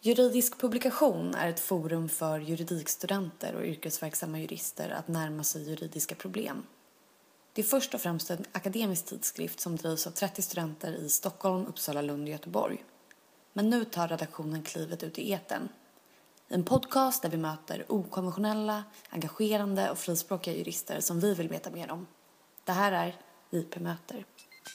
Juridisk publikation är ett forum för juridikstudenter och yrkesverksamma jurister att närma sig juridiska problem. Det är först och främst en akademisk tidskrift som drivs av 30 studenter i Stockholm, Uppsala, Lund och Göteborg. Men nu tar redaktionen klivet ut i etern. En podcast där vi möter okonventionella, engagerande och frispråkiga jurister som vi vill veta mer om. Det här är JP Möter.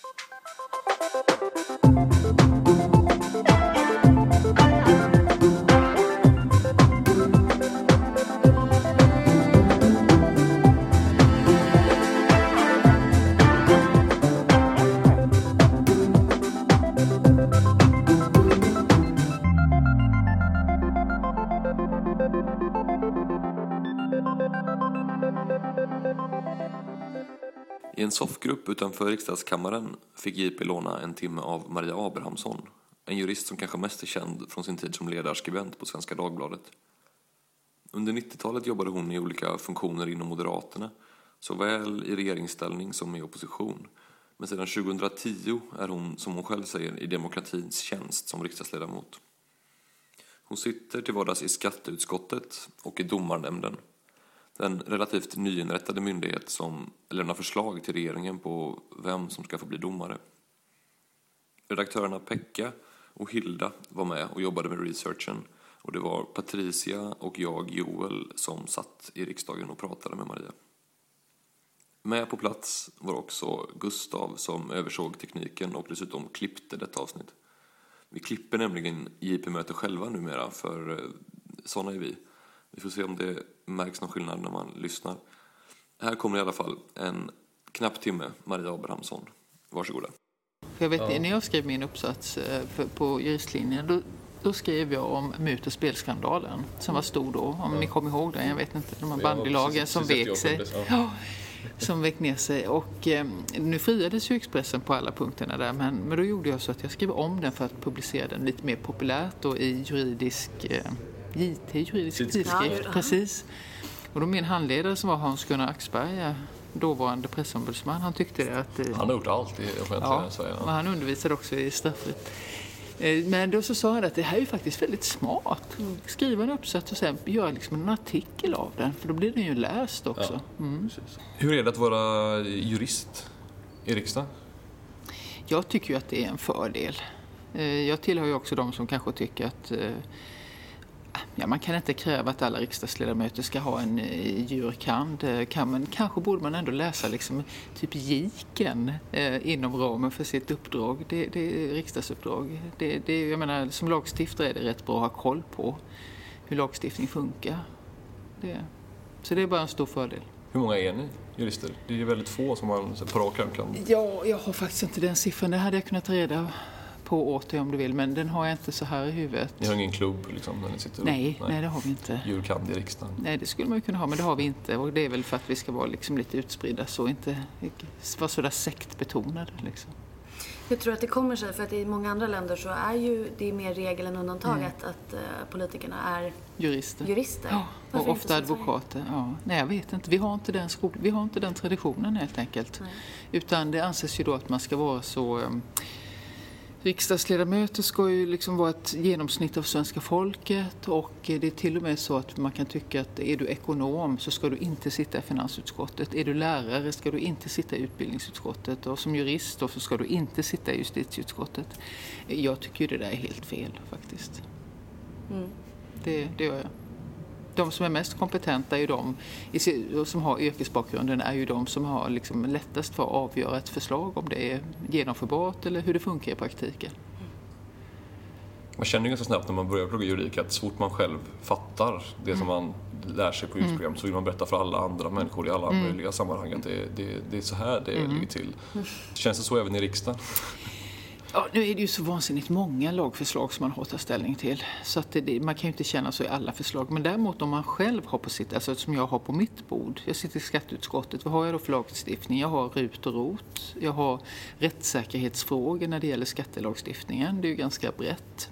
I en soffgrupp utanför riksdagskammaren fick JP låna en timme av Maria Abrahamsson, en jurist som kanske mest är känd från sin tid som ledarskribent på Svenska Dagbladet. Under 90-talet jobbade hon i olika funktioner inom Moderaterna, såväl i regeringsställning som i opposition. Men sedan 2010 är hon, som hon själv säger, i demokratins tjänst som riksdagsledamot. Hon sitter till vardags i skatteutskottet och i domarnämnden. Den relativt nyinrättade myndighet som lämnar förslag till regeringen på vem som ska få bli domare. Redaktörerna Pekka och Hilda var med och jobbade med researchen. Och det var Patricia och jag, Joel, som satt i riksdagen och pratade med Maria. Med på plats var också Gustav som översåg tekniken och dessutom klippte detta avsnitt. Vi klipper nämligen JP-möte själva numera, för sådana är vi. Vi får se om det märks någon skillnad när man lyssnar. Här kommer i alla fall en knapp timme, Maria Abrahamsson. Varsågoda. Jag vet, när jag skrev min uppsats på juristlinjen, då skrev jag om mut- och spelskandalen som var stor då. Om ni kommer ihåg den, jag vet inte, de här bandylagen som vek sig. Ja, som vek ner sig. Och nu friades ju Expressen på alla punkterna där. Men då gjorde jag så att jag skrev om den för att publicera den lite mer populärt då i juridisk tidskrift. Precis. Och då min handledare som var Hans-Gunnar Axberg, dåvarande pressombudsman, han tyckte att... Han har gjort allt i offentliga Sverige. Ja, han undervisade också i straffrätt. Men då så sa han att det här är ju faktiskt väldigt smart. Skriva en uppsats och sen göra liksom en artikel av den, för då blir den ju läst också. Ja, hur är det att vara jurist i riksdagen? Jag tycker ju att det är en fördel. Jag tillhör ju också de som kanske tycker att man kan inte kräva att alla riksdagsledamöter ska ha en jurkand. Men kanske borde man ändå läsa liksom typ jiken inom ramen för sitt uppdrag. Det är riksdagsuppdrag. Jag menar, som lagstiftare är det rätt bra att ha koll på hur lagstiftning funkar. Så det är bara en stor fördel. Hur många är ni jurister? Det är ju väldigt få som man på rak arm kan... Ja, jag har faktiskt inte den siffran. Det hade jag kunnat reda på åt dig om du vill, men den har jag inte så här i huvudet. Ni har ingen klubb liksom när ni sitter? Nej, det har vi inte. Jurkand i riksdagen? Nej, det skulle man ju kunna ha, men det har vi inte. Och det är väl för att vi ska vara liksom lite utspridda, så inte vara sådär sektbetonade liksom. Jag tror att det kommer sig, för att i många andra länder så är ju det mer regel än undantag att politikerna är jurister. Ja, och ofta advokater. Ja. Nej, jag vet inte. Vi har inte den traditionen helt enkelt. Nej. Utan det anses ju då att man ska vara så... Riksdagsledamöter ska ju liksom vara ett genomsnitt av svenska folket, och det är till och med så att man kan tycka att är du ekonom så ska du inte sitta i finansutskottet. Är du lärare ska du inte sitta i utbildningsutskottet, och som jurist då så ska du inte sitta i justitieutskottet. Jag tycker ju det där är helt fel faktiskt. Det gör jag. De som är mest kompetenta är ju de som har yrkesbakgrunden, är ju de som har liksom lättast för att avgöra ett förslag om det är genomförbart eller hur det funkar i praktiken. Man känner ju ganska snabbt när man börjar plugga juridik att så fort man själv fattar det som man lär sig på yrkesprogram så vill man berätta för alla andra människor i alla möjliga sammanhang att det är så här det ligger till. Känns det så även i riksdagen? Ja, nu är det ju så vansinnigt många lagförslag som man har att ta ställning till. Så att man kan ju inte känna så i alla förslag. Men däremot om man själv har på sitt, alltså som jag har på mitt bord. Jag sitter i skatteutskottet. Vad har jag då för lagstiftning? Jag har RUT och ROT. Jag har rättssäkerhetsfrågor när det gäller skattelagstiftningen. Det är ju ganska brett.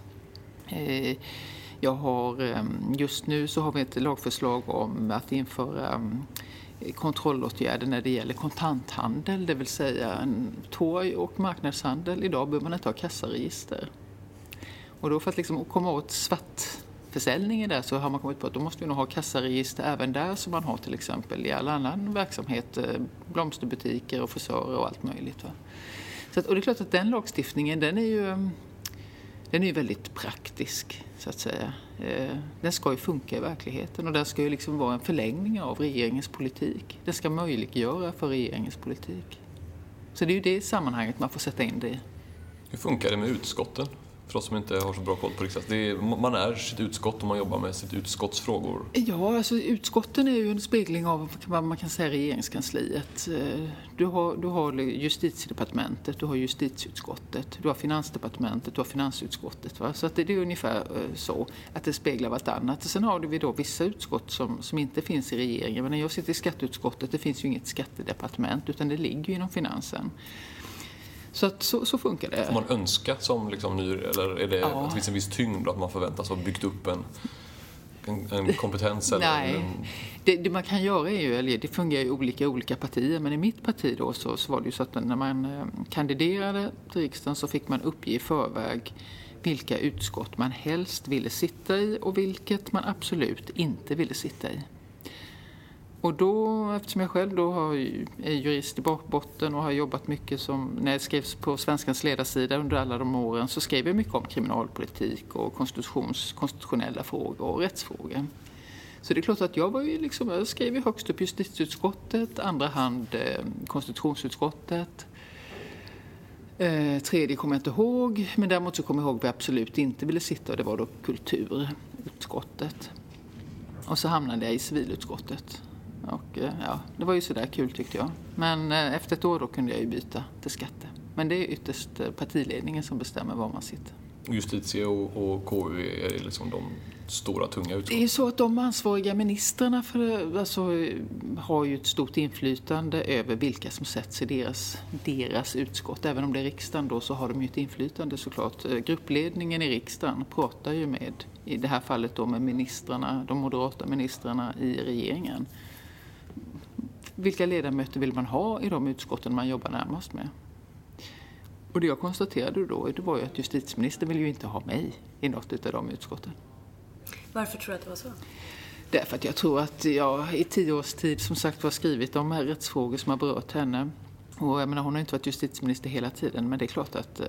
Jag har, just nu så har vi ett lagförslag om att införa kontrollåtgärder när det gäller kontanthandel, det vill säga en torg- och marknadshandel. Idag behöver man inte ha kassaregister. Och då för att liksom komma åt svartförsäljningen där så har man kommit på att då måste vi nog ha kassaregister även där som man har till exempel i all annan verksamhet, blomsterbutiker och frisörer och allt möjligt. Va? Så att, och det är klart att den lagstiftningen den är ju väldigt praktisk så att säga. Den ska ju funka i verkligheten och den ska ju liksom vara en förlängning av regeringens politik. Den ska möjliggöra för regeringens politik. Så det är ju det sammanhanget man får sätta in det i. Hur funkar det med utskotten? För oss som inte har så bra koll på man är sitt utskott och man jobbar med sitt utskottsfrågor. Ja, alltså utskotten är ju en spegling av vad man kan säga regeringskansliet. Du har justitiedepartementet, du har justitieutskottet, du har finansdepartementet, du har finansutskottet. Va? Så att det är ungefär så att det speglar vartannat. Sen har vi då vissa utskott som inte finns i regeringen. Men när jag sitter i skatteutskottet, det finns ju inget skattedepartement utan det ligger ju inom finansen. Så funkar det. Får man önska som liksom ny, eller är det att det finns en viss tyngd att man förväntas ha byggt upp en kompetens? Eller Nej, det man kan göra är ju, eller det fungerar ju olika partier, men i mitt parti då så var det ju så att när man kandiderade till riksdagen så fick man uppge i förväg vilka utskott man helst ville sitta i och vilket man absolut inte ville sitta i. Och då, eftersom jag själv då är jurist i bakbotten och har jobbat mycket som, när jag skrevs på Svenskans ledarsida under alla de åren så skrev jag mycket om kriminalpolitik och konstitutionella frågor och rättsfrågor. Så det är klart att jag skrev ju högst upp justitieutskottet, andra hand konstitutionsutskottet, tredje kommer jag inte ihåg, men däremot så kommer jag ihåg vad jag absolut inte ville sitta och det var då kulturutskottet. Och så hamnade jag i civilutskottet. Och det var ju sådär kul tyckte jag. Men efter ett år då kunde jag ju byta till skatte. Men det är ytterst partiledningen som bestämmer var man sitter. Justitie och KU är liksom de stora tunga utskott. Det är så att de ansvariga ministrarna har ju ett stort inflytande över vilka som sätts i deras utskott. Även om det är riksdagen då så har de ju ett inflytande såklart. Gruppledningen i riksdagen pratar ju med, i det här fallet då med ministrarna, de moderata ministrarna i regeringen. Vilka ledamöter vill man ha i de utskotten man jobbar närmast med? Och det jag konstaterade då det var ju att justitieministern vill ju inte ha mig i något av de utskotten. Varför tror du att det var så? Därför att jag tror att jag i 10 års tid som sagt var skrivit om rättsfrågor som har berört henne. Och jag menar, hon har inte varit justitieminister hela tiden, men det är klart att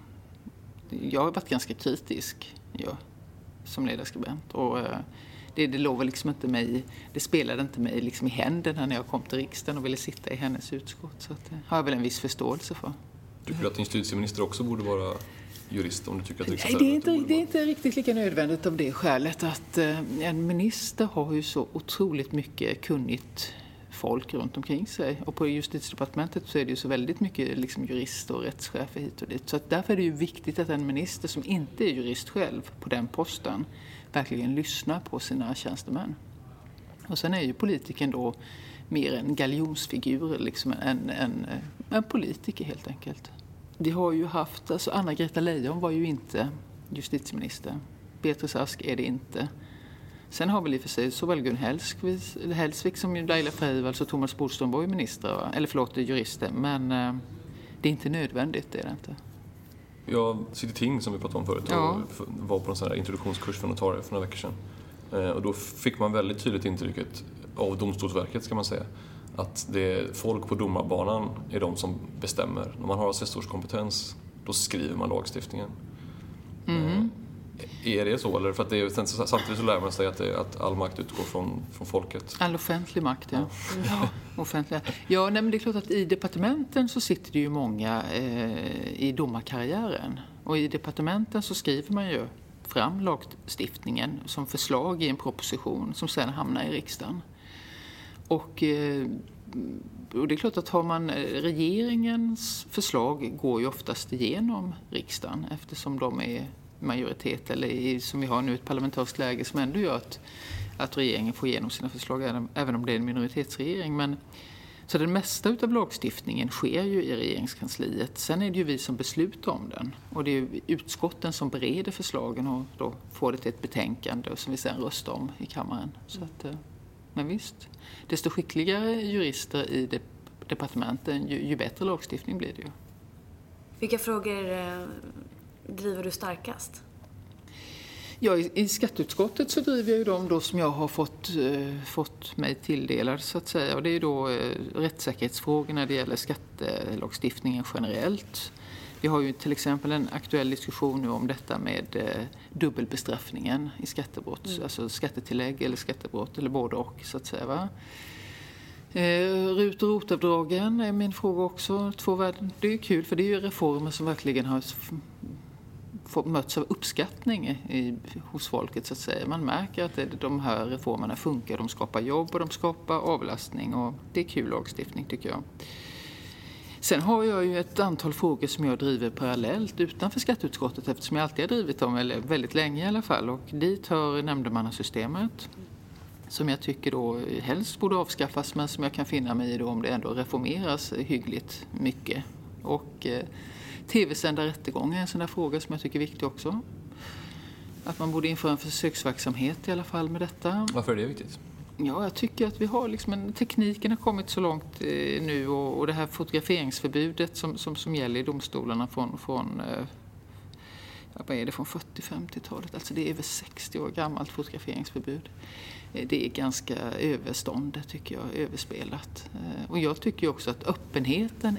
jag har varit ganska kritisk som ledarskribent. Och det lovar liksom inte mig, det spelade inte mig liksom i händerna när jag kom till riksdagen och ville sitta i hennes utskott. Så att, har jag väl en viss förståelse för. Tycker du att en justitieminister också borde vara jurist om du tycker att Nej, det är inte riktigt lika nödvändigt av det skälet att en minister har ju så otroligt mycket kunnigt folk runt omkring sig. Och på justitiedepartementet så är det ju så väldigt mycket liksom jurister och rättschefer hit och dit. Så att därför är det ju viktigt att en minister som inte är jurist själv på den posten verkligen lyssnar på sina tjänstemän. Och sen är ju politiken då mer en galjonsfigur, liksom en politiker helt enkelt. Vi har ju haft, alltså Anna-Greta Leijon var ju inte justitieminister. Beatrice Ask är det inte. Sen har vi i och för sig såväl Gun Hellsvik som Laila Freivalds och Thomas Bodström var ju jurister. Men det är inte nödvändigt, det är det inte. Jag sitter ting som vi pratade om förut och var på en sån här introduktionskurs för några veckor sedan. Och då fick man väldigt tydligt intrycket av Domstolsverket ska man säga. Att det är folk på domarbanan är de som bestämmer. När man har assessorskompetens, då skriver man lagstiftningen. Är det så? Eller för att det är, samtidigt så lär man sig att all makt utgår från folket. All offentlig makt, ja. Offentliga. Ja, men det är klart att i departementen så sitter det ju många i domarkarriären. Och i departementen så skriver man ju fram lagstiftningen som förslag i en proposition som sedan hamnar i riksdagen. Och det är klart att har man regeringens förslag går ju oftast igenom riksdagen eftersom de är majoritet eller som vi har nu ett parlamentariskt läge som ändå gör att regeringen får igenom sina förslag även om det är en minoritetsregering. Men, så det mesta av lagstiftningen sker ju i regeringskansliet. Sen är det ju vi som beslutar om den och det är ju utskotten som bereder förslagen och då får det till ett betänkande som vi sen röstar om i kammaren. Så att, men visst, desto skickligare jurister i departementen ju bättre lagstiftning blir det ju. Vilka frågor driver du starkast? Ja, i skatteutskottet så driver jag ju de då som jag har fått mig tilldelad så att säga. Och det är då rättssäkerhetsfrågor när det gäller skattelagstiftningen generellt. Vi har ju till exempel en aktuell diskussion nu om detta med dubbelbestraffningen i skattebrott. Alltså skattetillägg eller skattebrott eller både och så att säga, va? RUT- och ROT-avdragen är min fråga också. Det är ju kul för det är ju reformer som verkligen har möts av uppskattning hos folket så att säga. Man märker att de här reformerna funkar, de skapar jobb och de skapar avlastning och det är kul lagstiftning tycker jag. Sen har jag ju ett antal frågor som jag driver parallellt utanför skatteutskottet eftersom jag alltid har drivit dem, eller väldigt länge i alla fall. Och dit hör nämndemannasystemet som jag tycker då helst borde avskaffas men som jag kan finna mig i då om det ändå reformeras hyggligt mycket. Och tv-sända rättegångar är en sån där fråga som jag tycker är viktig också. Att man borde införa en försöksverksamhet i alla fall med detta. Varför är det viktigt? Ja, jag tycker att vi har liksom tekniken har kommit så långt nu och det här fotograferingsförbudet som gäller i domstolarna från 40-50-talet. Alltså det är över 60 år gammalt fotograferingsförbud. Det är ganska överstånd tycker jag, överspelat. Och jag tycker också att öppenheten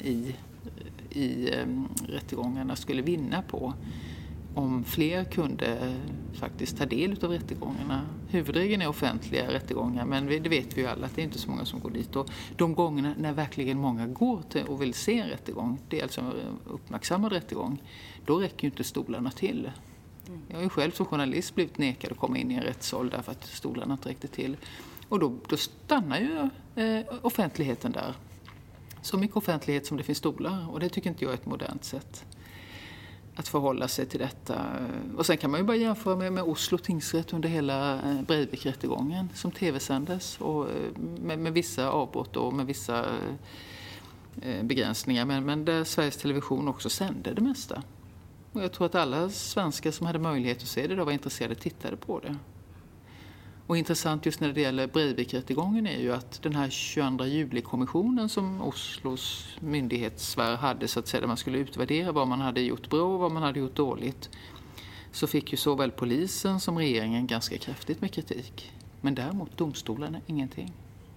i rättegångarna skulle vinna på om fler kunde faktiskt ta del av rättegångarna. Huvudregeln är offentliga rättegångar men det vet vi ju alla att det är inte så många som går dit. Och de gångerna när verkligen många går till och vill se en rättegång, det är alltså en uppmärksammad rättegång, då räcker ju inte stolarna till. Jag har ju själv som journalist blivit nekad att komma in i en rättssal därför att stolarna inte räckte till. Och då stannar ju offentligheten där. Så mycket offentlighet som det finns stolar och det tycker inte jag är ett modernt sätt att förhålla sig till detta. Och sen kan man ju bara jämföra med Oslo tingsrätt under hela Breivik-rättegången som tv-sändes och med vissa avbrott och med vissa begränsningar men där Sveriges Television också sände det mesta. Och jag tror att alla svenskar som hade möjlighet att se det då var intresserade tittade på det. Och intressant just när det gäller Breivik-rättegången är ju att den här 22 juli-kommissionen som Oslos myndighetssfär hade så att säga, där man skulle utvärdera vad man hade gjort bra och vad man hade gjort dåligt, så fick ju såväl polisen som regeringen ganska kraftigt med kritik. Men däremot domstolarna ingenting.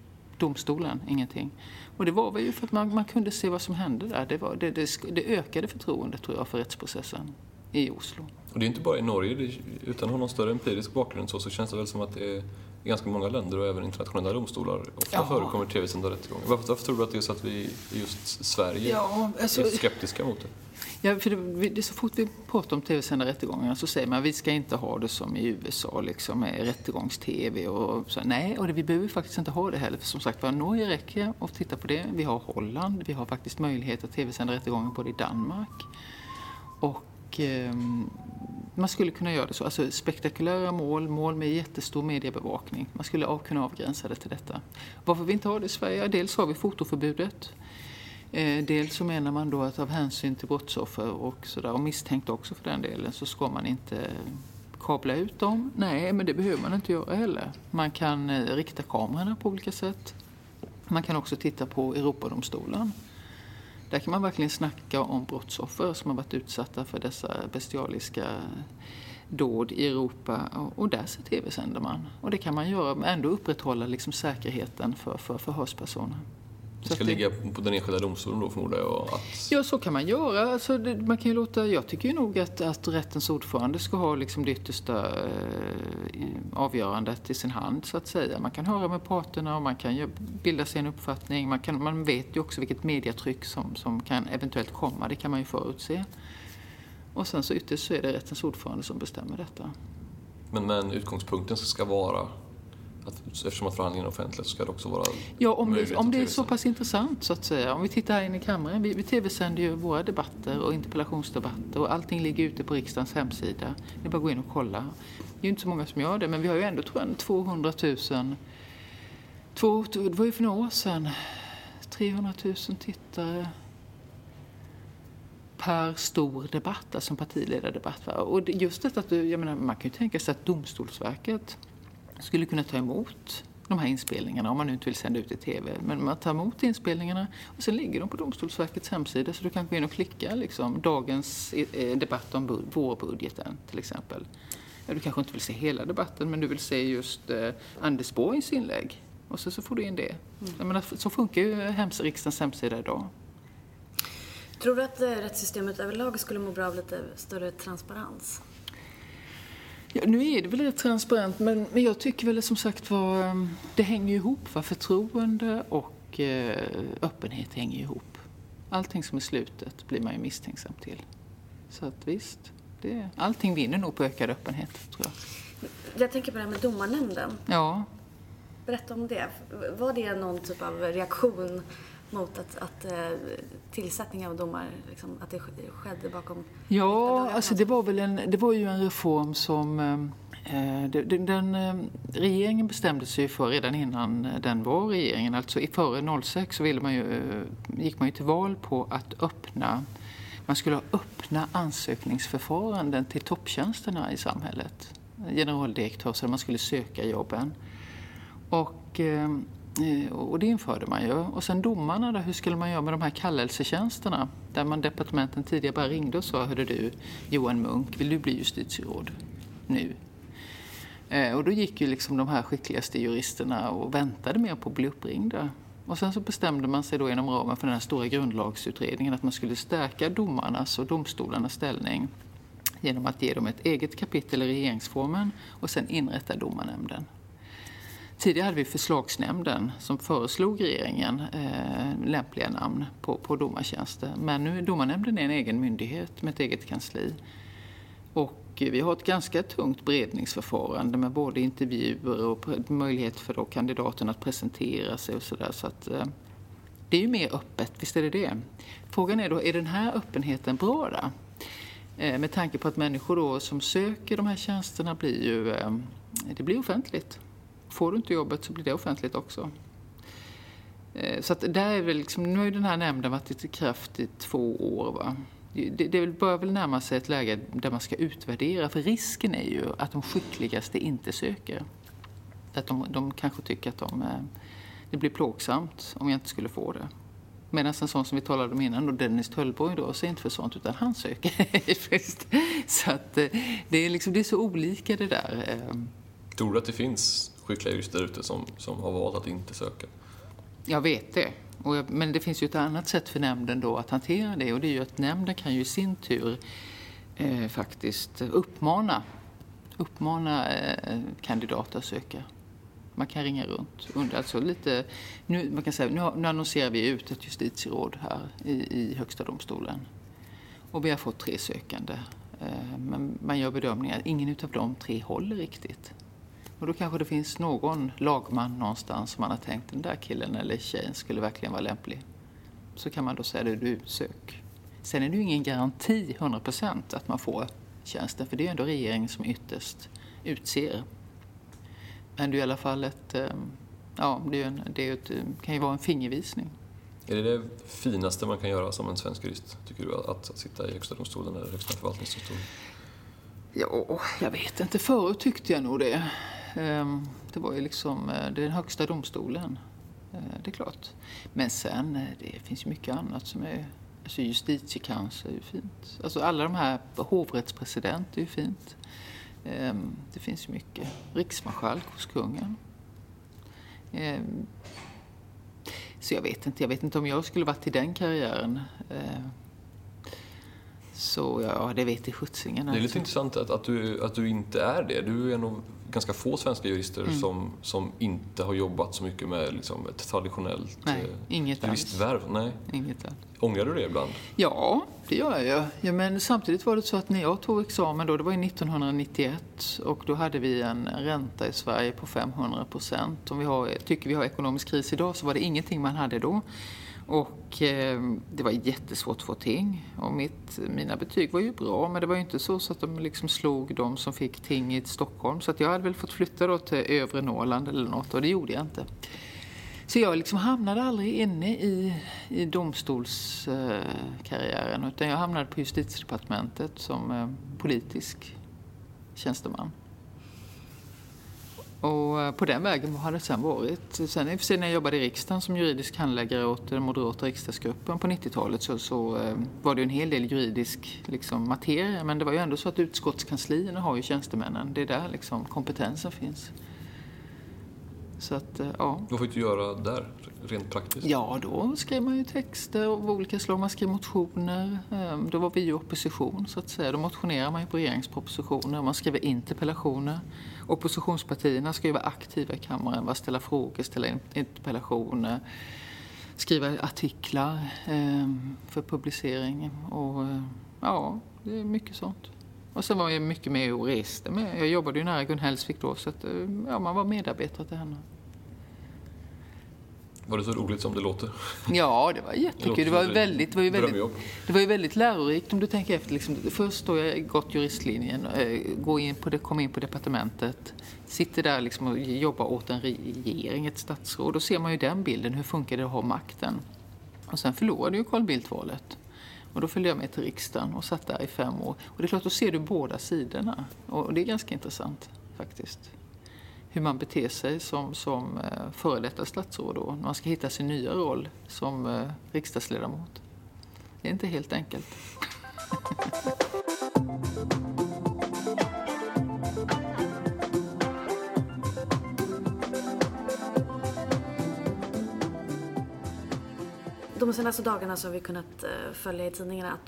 Och det var väl ju för att man kunde se vad som hände där. Det ökade förtroendet tror jag för rättsprocessen i Oslo. Och det är inte bara i Norge, utan att ha någon större empirisk bakgrund så känns det väl som att det är i ganska många länder och även internationella domstolar ofta förekommer tv-sända rättegångar. Varför tror du att det är så att vi i just Sverige är skeptiska mot det? Ja, för så fort vi pratar om tv-sända rättegångar så säger man att vi ska inte ha det som i USA liksom med rättegångs-tv och så. Nej, och vi behöver faktiskt inte ha det heller. För som sagt, Norge räcker att titta på det. Vi har Holland, vi har faktiskt möjlighet att tv-sända rättegångar både i Danmark. Och man skulle kunna göra det så. Alltså spektakulära mål med jättestor mediebevakning. Man skulle kunna avgränsa det till detta. Varför vi inte har det i Sverige? Dels har vi fotoförbudet. Dels så menar man då att av hänsyn till brottsoffer och sådär, och misstänkt också för den delen, så ska man inte kabla ut dem. Nej, men det behöver man inte göra heller. Man kan rikta kamerorna på olika sätt. Man kan också titta på Europadomstolen. Där kan man verkligen snacka om brottsoffer som har varit utsatta för dessa bestialiska dåd i Europa. Och där så tv-sänder man. Och det kan man göra men ändå upprätthålla liksom säkerheten för förhörspersoner. Det ska ligga på den enskilda domstolen då förmodar jag? Ja, så kan man göra. Alltså, man kan ju jag tycker ju nog att rättens ordförande ska ha liksom det yttersta avgörandet i sin hand så att säga. Man kan höra med parterna och man kan bilda sig en uppfattning. Man vet ju också vilket mediatryck som kan eventuellt komma. Det kan man ju förutse. Och sen så ytterst så är det rättens ordförande som bestämmer detta. Men utgångspunkten ska vara eftersom att förhandlingen är offentlig så ska det också vara om det är så pass intressant så att säga. Om vi tittar här inne i kammaren, vi tv-sänder ju våra debatter och interpellationsdebatter och allting ligger ute på riksdagens hemsida. Det är bara att gå in och kolla. Det är ju inte så många som gör det, men vi har ju ändå 200 000 det var ju för några år sedan 300 000 tittare per stor debatt, alltså en partiledardebatt. Och just detta att man kan ju tänka sig att Domstolsverket skulle kunna ta emot de här inspelningarna om man nu inte vill sända ut i tv. Men man tar emot inspelningarna och sen ligger de på Domstolsverkets hemsida så du kan gå in och klicka liksom, dagens debatt om vårbudgeten till exempel. du kanske inte vill se hela debatten, men du vill se just Anders Borgs inlägg. Och så får du in det. Jag menar, så funkar ju riksdagens hemsida idag. Tror du att rättssystemet överlag skulle må bra av lite större transparens? Ja, nu är det väl rätt transparent, men jag tycker väl som sagt det hänger ihop. Förtroende och öppenhet hänger ihop. Allting som är slutet blir man ju misstänksam till. Så att visst, allting vinner nog på ökad öppenhet, tror jag. Jag tänker på det här med domarnämnden. Ja. Berätta om det. Var det någon typ av reaktion mot att tillsättningen av domar, liksom, att det skedde bakom... Ja, alltså det var ju en reform som regeringen bestämde sig för redan innan den var regeringen. Alltså före 06 så gick man ju till val på att man skulle öppna ansökningsförfaranden till topptjänsterna i samhället. Generaldirektör, så man skulle söka jobben. Och det införde man ju. Och sen domarna då, hur skulle man göra med de här kallelsetjänsterna? Där departementen tidigare bara ringde och sa, hörde du, Johan Munk, vill du bli justitieråd nu? Och då gick ju liksom de här skickligaste juristerna och väntade mer på att bli uppringda. Och sen så bestämde man sig då inom ramen för den här stora grundlagsutredningen att man skulle stärka domarnas och domstolarnas ställning genom att ge dem ett eget kapitel i regeringsformen och sen inrätta domarnämnden. Tidigare hade vi förslagsnämnden som föreslog regeringen lämpliga namn på domartjänster. Men nu är domarnämnden en egen myndighet med ett eget kansli. Och vi har ett ganska tungt beredningsförfarande med både intervjuer och möjlighet för då kandidaten att presentera sig och sådär. Så att det är ju mer öppet, visst är det. Frågan är då, är den här öppenheten bra då? Med tanke på att människor då som söker de här tjänsterna det blir offentligt. Får du inte jobbet så blir det offentligt också. Så att där är väl liksom, nu har ju den här nämnden varit i kraft i 2 år, va? Det börjar väl närma sig ett läge där man ska utvärdera. För risken är ju att de skickligaste inte söker. Att de kanske tycker att det blir plågsamt om jag inte skulle få det. Medan en sån som vi talade om innan, då Dennis Töllborg då, så är inte för sånt utan han söker. Så att det är så olika det där. Tror du att det finns skickliga jurister ute som har valt att inte söka? Jag vet det. Men det finns ju ett annat sätt för nämnden då att hantera det. Och det är ju att nämnden kan ju i sin tur faktiskt uppmana kandidater att söka. Man kan ringa runt. Alltså lite, nu annonserar vi ut ett justitieråd här i Högsta domstolen. Och vi har fått 3 sökande. Men man gör bedömningar att ingen av de 3 håller riktigt. Och då kanske det finns någon lagman någonstans som man har tänkt den där killen eller tjejen skulle verkligen vara lämplig. Så kan man då säga det, du sök. Sen är det ju ingen garanti 100% att man får tjänsten, för det är ändå regeringen som ytterst utser. Men det är i alla fall kan ju vara en fingervisning. Är det finaste man kan göra som en svensk jurist, tycker du, att sitta i Högsta domstolen eller Högsta förvaltningsdomstolen? Ja, jag vet inte. Förut tyckte jag nog det. Det var ju liksom den högsta domstolen. Det är klart. Men sen, det finns ju mycket annat som är... Alltså justitiekansler är ju fint. Alltså alla de här, hovrättspresident är ju fint. Det finns ju mycket. Riksmarskalk hos kungen. Så jag vet inte om jag skulle varit i den karriären. Så ja, det vet i skjutsingen. Det är lite intressant att du inte är det. Du är nog ganska få svenska jurister som inte har jobbat så mycket med liksom ett traditionellt juristvärv. Nej, inget alls. Ångrar du det ibland? Ja, det gör jag. Ja, men samtidigt var det så att när jag tog examen då, det var i 1991 och då hade vi en ränta i Sverige på 500%. Om tycker vi har ekonomisk kris idag så var det ingenting man hade då. Och det var jättesvårt att få ting. Och mina betyg var ju bra, men det var ju inte så att de liksom slog de som fick ting i Stockholm. Så att jag hade väl fått flytta då till övre Norrland eller något, och det gjorde jag inte. Så jag liksom hamnade aldrig inne i domstolskarriären, utan jag hamnade på justitiedepartementet som politisk tjänsteman. Och på den vägen har det sen varit. Sen i och för sig när jag jobbade i riksdagen som juridisk handläggare åt den moderata riksdagsgruppen på 90-talet så var det en hel del juridisk liksom, materia. Men det var ju ändå så att utskottskanslierna har ju tjänstemännen. Det är där liksom, kompetensen finns. Så att, ja. Vad fick du göra där, rent praktiskt? Ja, då skrev man ju texter av olika slag. Man skrev motioner. Då var vi i opposition, så att säga. Då motionerar man ju på regeringspropositioner. Man skriver interpellationer. Oppositionspartierna ska ju vara aktiva i kammaren. Ställa frågor, ställa interpellationer. Skriva artiklar för publicering. Och ja, det är mycket sånt. Och sen var jag mycket med och reste med. Jag jobbade ju nära Gun Hellsvik då, så att, ja, man var medarbetare till henne. Var det så roligt som det låter? Ja, det var jättekul. Det var ju väldigt lärorikt om du tänker efter. Liksom, först då jag gått juristlinjen, kom in på departementet, sitter där liksom och jobbar åt en regering, ett statsråd. Då ser man ju den bilden, hur funkar det att ha makten? Och sen förlorade ju Carl Bildt valet. Och då följde jag med till riksdagen och satt där i 5 år. Och det är klart, då ser du båda sidorna. Och det är ganska intressant faktiskt. Hur man beter sig som före detta statsråd då. När man ska hitta sin nya roll som riksdagsledamot. Det är inte helt enkelt. De senaste dagarna så har vi kunnat följa i tidningarna att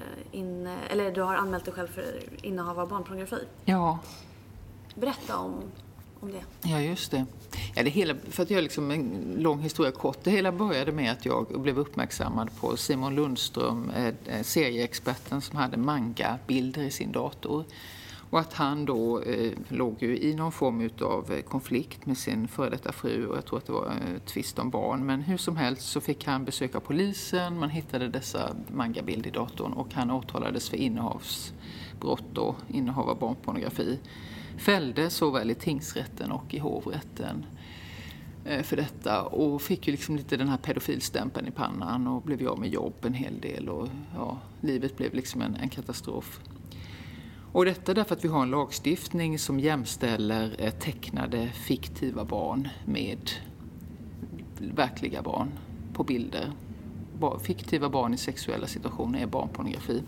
du har anmält dig själv för innehav av barnpornografi. Ja. Berätta om det. Ja, just det. Ja, det hela, för att göra liksom en lång historia kort. Det hela började med att jag blev uppmärksammad på Simon Lundström, serieexperten som hade manga-bilder i sin dator. Och att han då låg ju i någon form av konflikt med sin före detta fru, och jag tror att det var tvist om barn. Men hur som helst så fick han besöka polisen, man hittade dessa mangabilder i datorn och han åtalades för innehavsbrott och innehav av barnpornografi. Fällde såväl i tingsrätten och i hovrätten för detta och fick ju liksom lite den här pedofilstämpeln i pannan och blev jag med jobb en hel del och ja, livet blev liksom en katastrof. Och detta därför att vi har en lagstiftning som jämställer tecknade fiktiva barn med verkliga barn på bilder. Fiktiva barn i sexuella situationer är barnpornografi.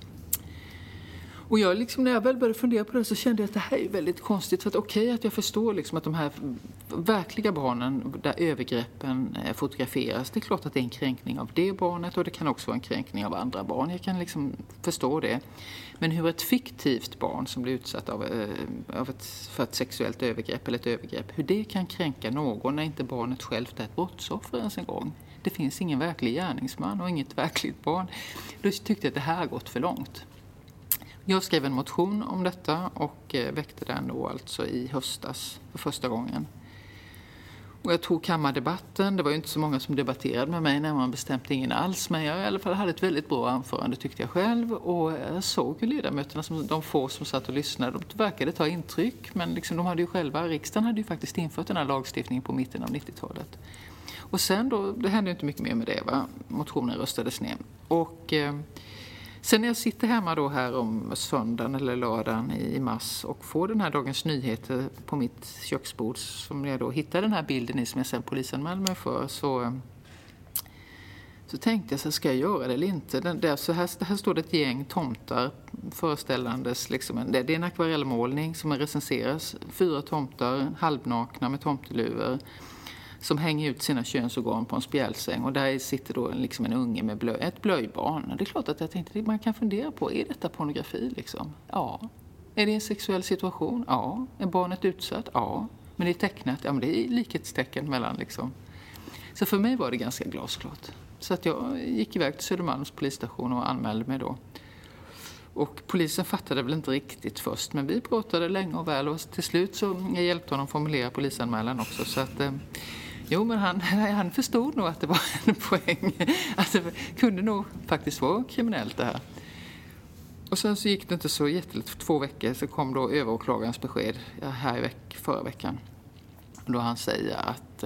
Och jag liksom, när jag väl började fundera på det så kände jag att det här är väldigt konstigt. För att okej, att jag förstår liksom att de här verkliga barnen där övergreppen fotograferas, det är klart att det är en kränkning av det barnet och det kan också vara en kränkning av andra barn. Jag kan liksom förstå det. Men hur ett fiktivt barn som blir utsatt för ett sexuellt övergrepp eller ett övergrepp, hur det kan kränka någon när inte barnet självt är ett brottsoffer ens en gång. Det finns ingen verklig gärningsman och inget verkligt barn. Då tyckte jag att det här har gått för långt. Jag skrev en motion om detta och väckte den då alltså i höstas för första gången. Och jag tog kammardebatten. Det var ju inte så många som debatterade med mig när man bestämde ingen alls. Men jag i alla fall hade ett väldigt bra anförande tyckte jag själv. Och jag såg ju ledamöterna, de få som satt och lyssnade, de verkade ta intryck. Men liksom, de hade ju själva, riksdagen hade ju faktiskt infört den här lagstiftningen på mitten av 90-talet. Och sen då, det hände inte mycket mer med det va. Motionen röstades ner. Och sen när jag sitter hemma då här om söndagen eller lördagen i mars och får den här Dagens Nyheter på mitt köksbord som jag då hittar den här bilden i som jag sen polisanmälde mig för så tänkte jag så ska jag göra det eller inte. Här står det ett gäng tomtar föreställandes liksom, det är en akvarellmålning som recenseras. 4 tomtar halvnakna med tomteluvor som hänger ut sina könsorgan på en spjälsäng och där sitter då liksom en unge med ett blöjbarn. Det är klart att jag tänkte man kan fundera på, är detta pornografi liksom? Ja. Är det en sexuell situation? Ja. Är barnet utsatt? Ja. Men det är tecknat? Ja, men det är likhetstecken mellan liksom. Så för mig var det ganska glasklart. Så att jag gick iväg till Södermalms polisstation och anmälde mig då. Och polisen fattade väl inte riktigt först, men vi pratade länge och väl och till slut så jag hjälpte honom formulera polisanmälan också så att jo, men han förstod nog att det var en poäng. Att det kunde nog faktiskt vara kriminellt det här. Och sen så gick det inte så jätteligt. 2 veckor så kom då överåklagarens besked här förra veckan. Då han säger att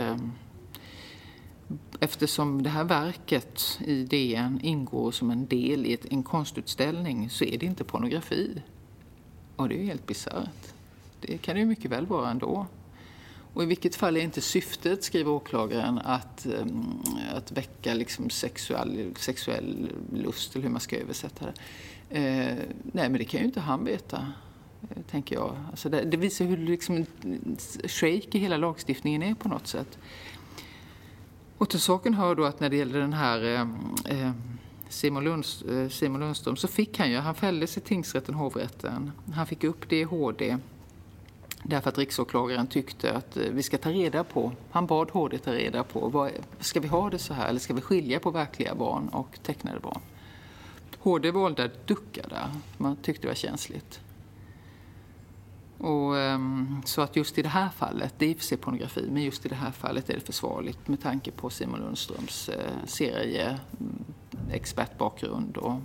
eftersom det här verket i DN ingår som en del i en konstutställning så är det inte pornografi. Och det är ju helt bisarrt. Det kan det ju mycket väl vara ändå. Och i vilket fall är inte syftet, skriver åklagaren, att väcka liksom sexuell lust, eller hur man ska översätta det. Nej, men det kan ju inte han veta, tänker jag. Alltså det visar hur liksom shake i hela lagstiftningen är på något sätt. Och till saken hör då att när det gäller den här Simon Lundström, så fick han fälldes i tingsrätten, hovrätten. Han fick upp det i HD. Därför att riksåklagaren tyckte att vi ska ta reda på, han bad HD ta reda på, ska vi ha det så här eller ska vi skilja på verkliga barn och tecknade barn? HD valde att ducka där, man tyckte det var känsligt. Och så att just i det här fallet, det är i och för sig pornografi, men just i det här fallet är det försvarligt med tanke på Simon Lundströms expertbakgrund och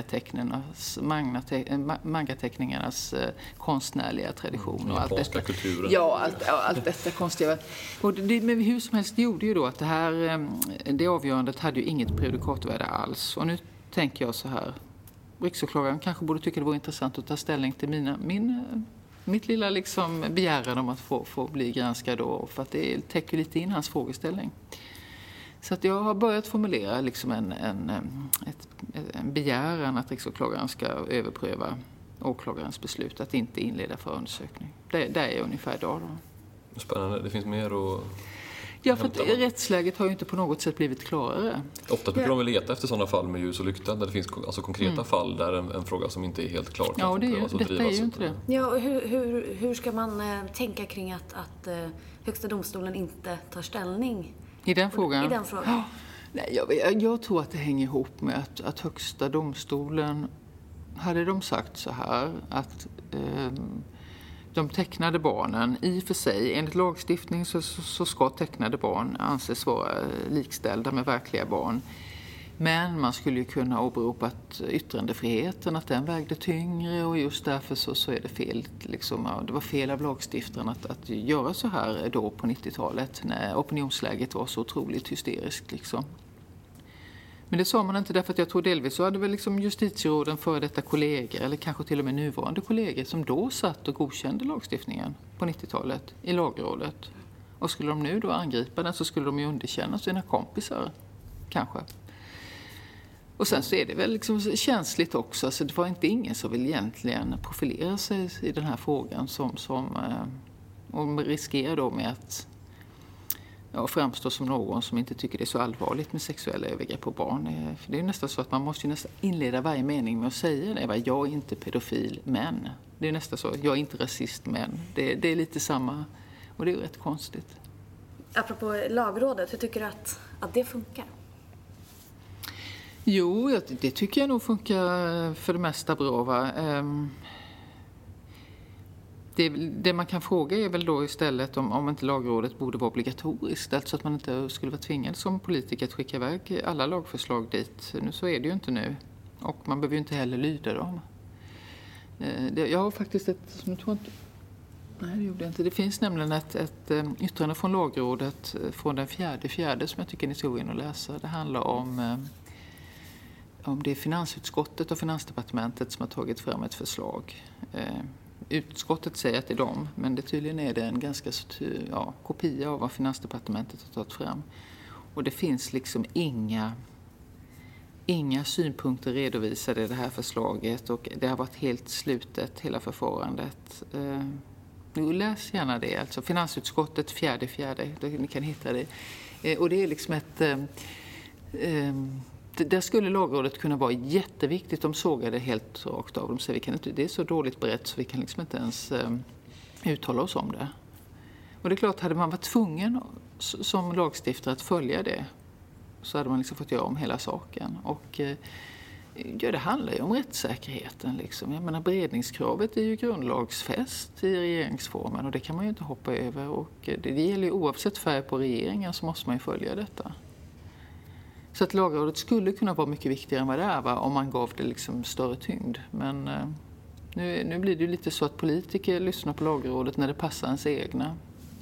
mangateckningarnas konstnärliga tradition och allt detta. Kulturen. Ja, allt detta konstiga. Och men hur som helst gjorde ju då att det avgörandet hade ju inget prejudikatvärde alls. Och nu tänker jag så här, riksåklagaren kanske borde tycka det var intressant att ta ställning till mitt lilla liksom begäran om att få bli granskad då, för att det täcker lite in hans frågeställning. Så att jag har börjat formulera liksom en begäran att riksåklagaren ska överpröva åklagarens beslut att inte inleda förundersökning. Det är ungefär idag då. Spännande, det finns mer och... Ja, för att rättsläget har ju inte på något sätt blivit klarare. Ofta brukar de väl leta efter sådana fall med ljus och lykta där det finns alltså konkreta fall där en fråga som inte är helt klar. Ja, detta är ju inte det. Ja, och hur ska man tänka kring att Högsta domstolen inte tar ställning i den frågan? I den frågan. Oh, nej, jag tror att det hänger ihop med att Högsta domstolen, hade de sagt så här att de tecknade barnen, i och för sig, enligt lagstiftning så ska tecknade barn anses vara likställda med verkliga barn. Men man skulle ju kunna åberopa att yttrandefriheten, att den vägde tyngre, och just därför så är det fel. Liksom, det var fel av lagstiftaren att göra så här då på 90-talet när opinionsläget var så otroligt hysteriskt. Liksom. Men det sa man inte, därför att jag tror delvis så hade väl liksom justitieråden före detta kollegor, eller kanske till och med nuvarande kollegor, som då satt och godkände lagstiftningen på 90-talet i lagrådet. Och skulle de nu då angripa den så skulle de ju underkänna sina kompisar, kanske. Och sen så är det väl liksom känsligt också, så det var inte ingen som vill egentligen profilera sig i den här frågan och riskerar då med att framstå som någon som inte tycker det är så allvarligt med sexuella övergrepp på barn. För det är nästan så att man måste ju nästan inleda varje mening med att säga det. Jag är inte pedofil, men. Det är nästan så. Jag är inte rasist, men. Det är lite samma. Och det är ju rätt konstigt. Apropå lagrådet, hur tycker du att det funkar? Jo, det tycker jag nog funkar för det mesta bra, va? Det man kan fråga är väl då istället om inte lagrådet borde vara obligatoriskt. Alltså att man inte skulle vara tvingad som politiker att skicka iväg alla lagförslag dit. Nu så är det ju inte nu. Och man behöver ju inte heller lyda dem. Jag har faktiskt nej, det gjorde jag inte. Det finns nämligen ett yttrande från lagrådet från den 4/4 som jag tycker ni ska gå in och läsa. Det handlar om det är finansutskottet och finansdepartementet som har tagit fram ett förslag. Utskottet säger att det är dem, men tydligen är det en ganska kopia av vad finansdepartementet har tagit fram. Och det finns liksom inga synpunkter redovisade i det här förslaget, och det har varit helt slutet, hela förfarandet. Läs gärna det, alltså finansutskottet 4/4, ni kan hitta det. Och det är liksom där skulle lagrådet kunna vara jätteviktigt. De sågade helt rakt av. De säger det är så dåligt berett så vi kan liksom inte ens uttala oss om det. Och det är klart, hade man varit tvungen som lagstiftare att följa det, så hade man liksom fått göra om hela saken. Och det handlar ju om rättssäkerheten. Liksom. Jag menar, beredningskravet är ju grundlagsfäst i regeringsformen, och det kan man ju inte hoppa över. Och det gäller ju oavsett färg på regeringen, så måste man ju följa detta. Så att lagrådet skulle kunna vara mycket viktigare än vad det är, om man gav det liksom större tyngd. Men nu blir det ju lite så att politiker lyssnar på lagrådet när det passar ens egna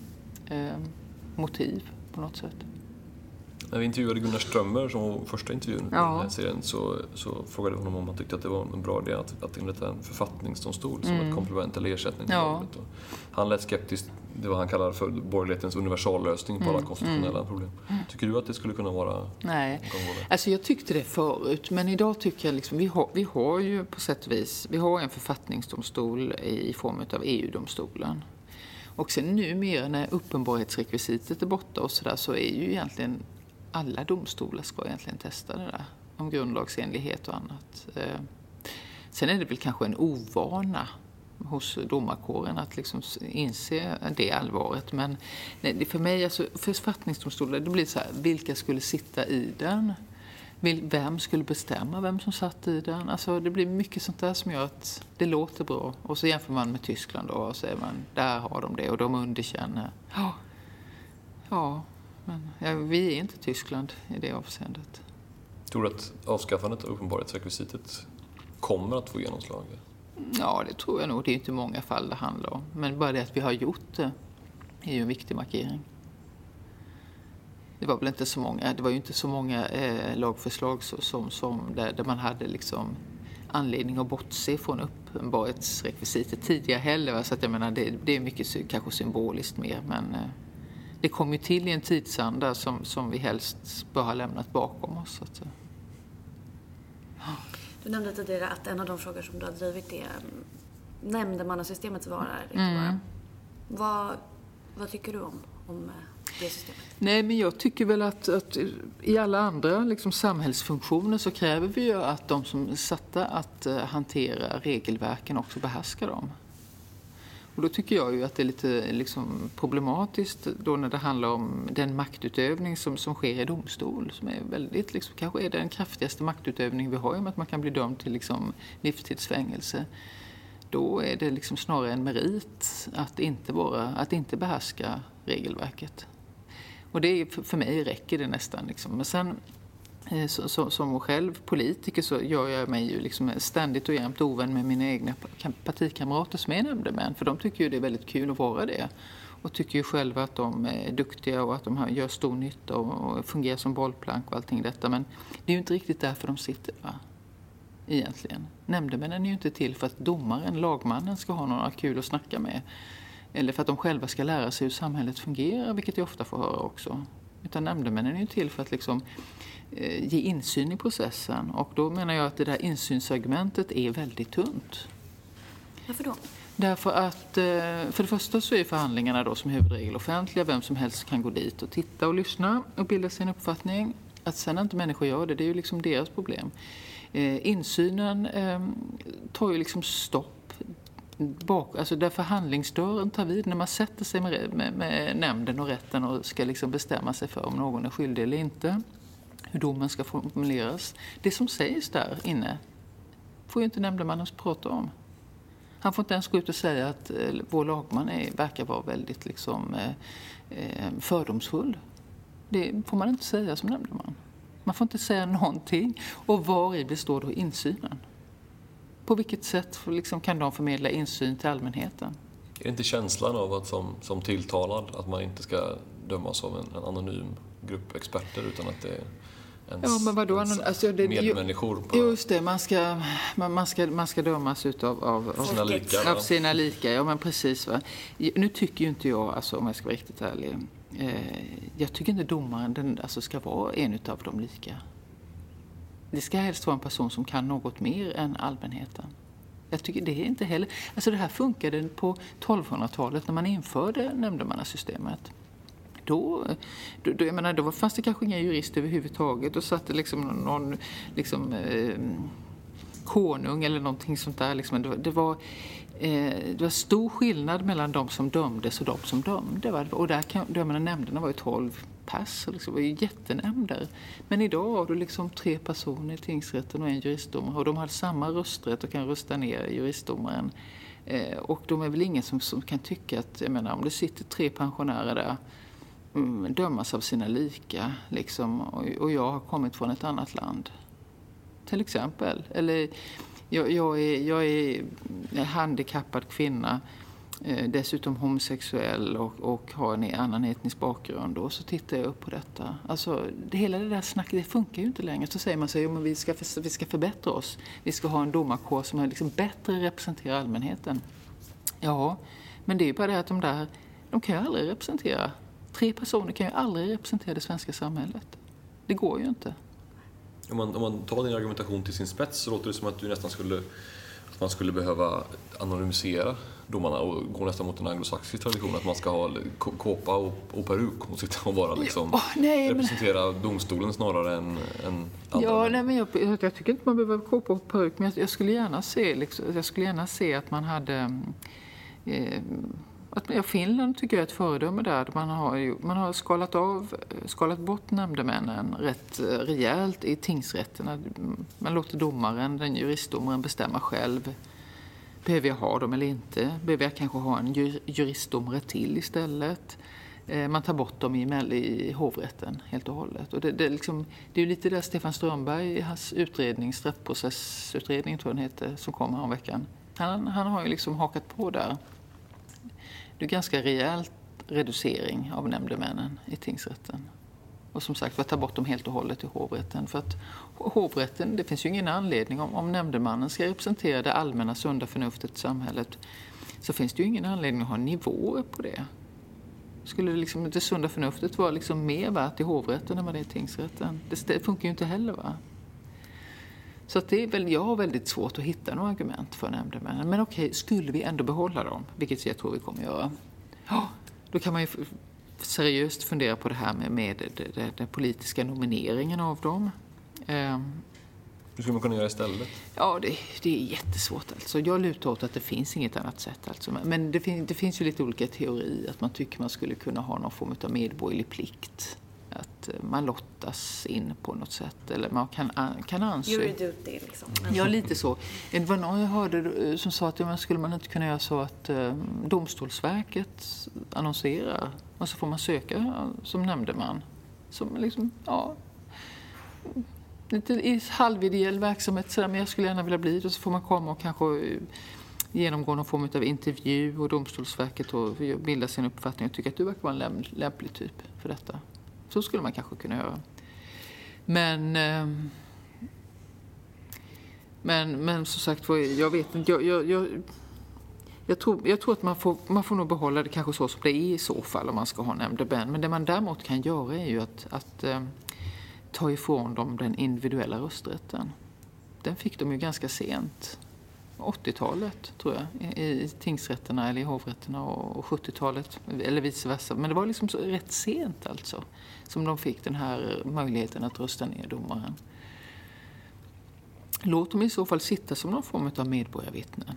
motiv på något sätt. När vi intervjuade Gunnar Strömmer som första intervjun i den här serien, så frågade vi honom om han tyckte att det var en bra idé att inrätta en författningsdomstol som ett komplement eller ersättning till lagrådet. Han lät skeptisk det vad han kallar för borgerlighetens universallösning på alla konstitutionella problem. Tycker du att det skulle kunna vara? Nej, alltså jag tyckte det förut, men idag tycker jag liksom, vi har ju på sätt och vis, vi har en författningsdomstol i form av EU-domstolen. Och sen numera när uppenbarhetsrekvisitet är borta och sådär, så är ju egentligen alla domstolar ska egentligen testa det där om grundlagsenlighet och annat. Sen är det väl kanske en ovana hos domarkåren att liksom inse det allvaret. Men nej, för mig, alltså, författningsdomstolar, det blir så här, vilka skulle sitta i den? Vem skulle bestämma vem som satt i den? Alltså, det blir mycket sånt där som gör att det låter bra. Och så jämför man med Tyskland då, och säger man, där har de det och de underkänner. Ja, men vi är inte Tyskland i det avseendet. Tror du att avskaffandet av uppenbarhetsrekvisitet kommer att få genomslag? Ja, det tror jag nog. Det är inte många fall det handlar om. Men bara det att vi har gjort det är ju en viktig markering. Det var väl inte så många, det var ju inte så många lagförslag som där man hade liksom anledning att bortse från uppenbarhetsrekvisitet tidigare heller. Va? Så att jag menar, det är mycket kanske symboliskt mer, men det kom ju till i en tidsanda som vi helst bör ha lämnat bakom oss. Så att, Du nämnde tidigare att en av de frågor som du har drivit är nämndemannasystemets vara eller inte vara. Vad tycker du om det systemet? Nej, men jag tycker väl att i alla andra liksom samhällsfunktioner så kräver vi ju att de som är satta att hantera regelverken också behärskar dem. Och då tycker jag ju att det är lite liksom problematiskt då när det handlar om den maktutövning som sker i domstol, som är väldigt, liksom, kanske är den kraftigaste maktutövning vi har, i och med att man kan bli dömd till liksom livstidsfängelse. Då är det liksom snarare en merit att inte behärska regelverket. Och det är, för mig räcker det nästan. Liksom. Men sen som själv politiker så gör jag mig ju liksom ständigt och jämt ovän med mina egna partikamrater som är nämndemän. För de tycker ju det är väldigt kul att vara det. Och tycker ju själva att de är duktiga och att de gör stor nytta och fungerar som bollplank och allting detta. Men det är ju inte riktigt därför de sitter, va? Egentligen. Nämndemännen är ju inte till för att domaren, lagmannen, ska ha några kul att snacka med. Eller för att de själva ska lära sig hur samhället fungerar, vilket jag ofta får höra också. Utan nämndemännen är ju till för att liksom ge insyn i processen. Och då menar jag att det där insynsargumentet är väldigt tunt. Varför då? Därför att för det första så är förhandlingarna då som huvudregel offentliga. Vem som helst kan gå dit och titta och lyssna och bilda sin uppfattning. Att sen inte människor gör det är ju liksom deras problem. Insynen tar ju liksom stopp alltså där förhandlingsdörren tar vid när man sätter sig med nämnden och rätten och ska liksom bestämma sig för om någon är skyldig eller inte, hur domen ska formuleras. Det som sägs där inne får ju inte nämndemannen prata om. Han får inte ens gå ut och säga att vår lagman verkar vara väldigt liksom, fördomsfull. Det får man inte säga som nämndeman. Man får inte säga någonting. Och var i består då insynen? På vilket sätt liksom kan de förmedla insyn till allmänheten? Är det inte känslan av att som tilltalad att man inte ska dömas av en anonym grupp experter utan att det är ens medmänniskor? Just det, man ska dömas av sina lika. Ja, men precis. Va? Nu tycker ju inte jag, alltså, om jag ska vara riktigt ärlig, jag tycker inte domaren ska vara en av de lika. Det ska helst vara en person som kan något mer än allmänheten. Jag tycker det är inte heller. Alltså det här funkade på 1200-talet när man införde nämndemannasystemet. Då fanns det kanske inga jurister överhuvudtaget. Då satt det liksom någon konung eller någonting sånt där. Liksom. Det var stor skillnad mellan de som dömdes och de som dömde. Va? Och där nämnderna var ju 12 pass. Liksom, det var ju jättenämnder. Men idag har du liksom 3 personer i tingsrätten och en juristdomare. Och de har samma rösträtt och kan rösta ner juristdomaren. Och de är väl ingen som kan tycka att, jag menar, om det sitter 3 pensionärer där, dömas av sina lika. Liksom, och jag har kommit från ett annat land. Till exempel. Eller jag är handikappad kvinna, dessutom homosexuell och har en annan etnisk bakgrund. Och så tittar jag upp på detta. Alltså, hela det där snacket, det funkar ju inte längre. Så säger man sig, men vi ska förbättra oss. Vi ska ha en domarkår som liksom bättre representerar allmänheten. Ja, men det är ju bara det att de där De kan ju aldrig representera. 3 personer kan ju aldrig representera det svenska samhället. Det går ju inte. Om man tar din argumentation till sin spets så låter det som att du nästan man skulle behöva anonymisera domarna och gå nästan mot en anglosaxisk tradition, att man ska ha kåpa och peruk och sitta och bara liksom representera domstolen snarare än andra. Ja, nej, men jag tycker inte man behöver kåpa och peruk, men jag skulle gärna se att man hade Finland tycker jag är ett föredöme där. Man har skalat bort nämndemännen rätt rejält i tingsrätterna. Man låter den juristdomaren bestämma själv. Behöver jag ha dem eller inte? Behöver jag kanske ha en juristdomare till istället? Man tar bort dem i hovrätten helt och hållet. Och det är ju lite där Stefan Strömberg i hans straffprocessutredning tror jag den heter, som kom här om veckan. Han har ju liksom hakat på där. Det är ganska rejält reducering av nämndemännen i tingsrätten. Och som sagt, ta bort dem helt och hållet i hovrätten. För att hovrätten, det finns ju ingen anledning om nämndemannen ska representera det allmänna sunda förnuftet i samhället, så finns det ju ingen anledning att ha nivåer på det. Skulle det sunda förnuftet vara mer värt i hovrätten än vad det är i tingsrätten? Det funkar ju inte heller, va? Så att jag har väldigt svårt att hitta några argument för nämndemännen. Men okej, skulle vi ändå behålla dem, vilket jag tror vi kommer göra, då kan man ju seriöst fundera på det här med den politiska nomineringen av dem. Hur ska man kunna göra istället? Ja, det är jättesvårt alltså. Jag lutar åt att det finns inget annat sätt alltså. Men det finns ju lite olika teorier, att man tycker man skulle kunna ha någon form av medborgerlig plikt. Att man lottas in på något sätt. Eller man kan ansöka. Jury duty liksom. Ja, lite så. Det var någon jag hörde som sa att skulle man inte kunna göra så att Domstolsverket annonserar. Och så får man söka som nämndeman. Som lite i halvideell verksamhet. Men jag skulle gärna vilja bli det. Och så får man komma och kanske genomgå någon form av intervju. Och Domstolsverket och bilda sin uppfattning. Och tycka att du verkar vara en lämplig typ för detta. Så skulle man kanske kunna göra. Men som sagt, jag vet inte. Jag tror att man får nog behålla det kanske så som det är i så fall om man ska ha nämndemän. Men det man däremot kan göra är ju att ta ifrån dem den individuella rösträtten. Den fick de ju ganska sent. 80-talet tror jag, i tingsrätterna eller i hovrätterna, och 70-talet eller vice versa. Men det var så rätt sent alltså som de fick den här möjligheten att rösta ner domaren. Låt dem i så fall sitta som någon form av medborgarvittnen.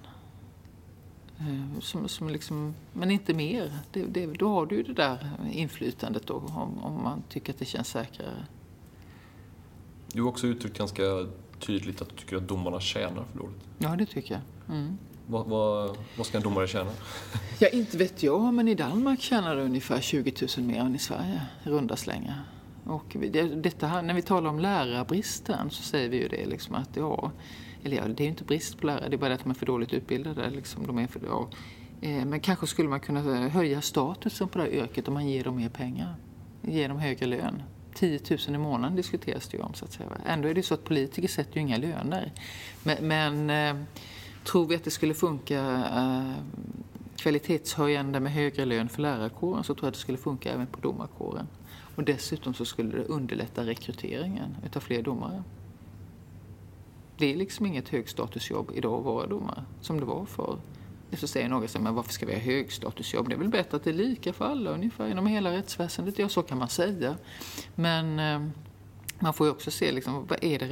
Men inte mer. Då har du ju det där inflytandet då, om man tycker att det känns säkrare. Du har också uttryckt ganska tydligt att du tycker att domarna tjänar för dåligt. Ja, det tycker jag. Mm. Vad ska en domare tjäna? Ja, inte vet jag, men i Danmark tjänar det ungefär 20 000 mer än i Sverige, runda slängar. Och detta här, när vi talar om lärarbristen så säger vi ju det att det är ju inte brist på lärare, det är bara att de är för dåligt utbildade. Men kanske skulle man kunna höja statusen på det här yrket om man ger dem mer pengar, ger dem högre lön. 10 000 i månaden diskuteras det ju om, så att säga. Ändå är det så att politiker sätter ju inga löner. Men tror vi att det skulle funka kvalitetshöjande med högre lön för lärarkåren, så tror jag att det skulle funka även på domarkåren. Och dessutom så skulle det underlätta rekryteringen utav fler domare. Det är inget högstatusjobb idag att vara domare som det var förr. Så säger några så, men varför ska vi ha högstatusjobb? Det är väl bättre att det är lika för alla ungefär inom hela rättsväsendet. Ja, så kan man säga. Men man får ju också se vad är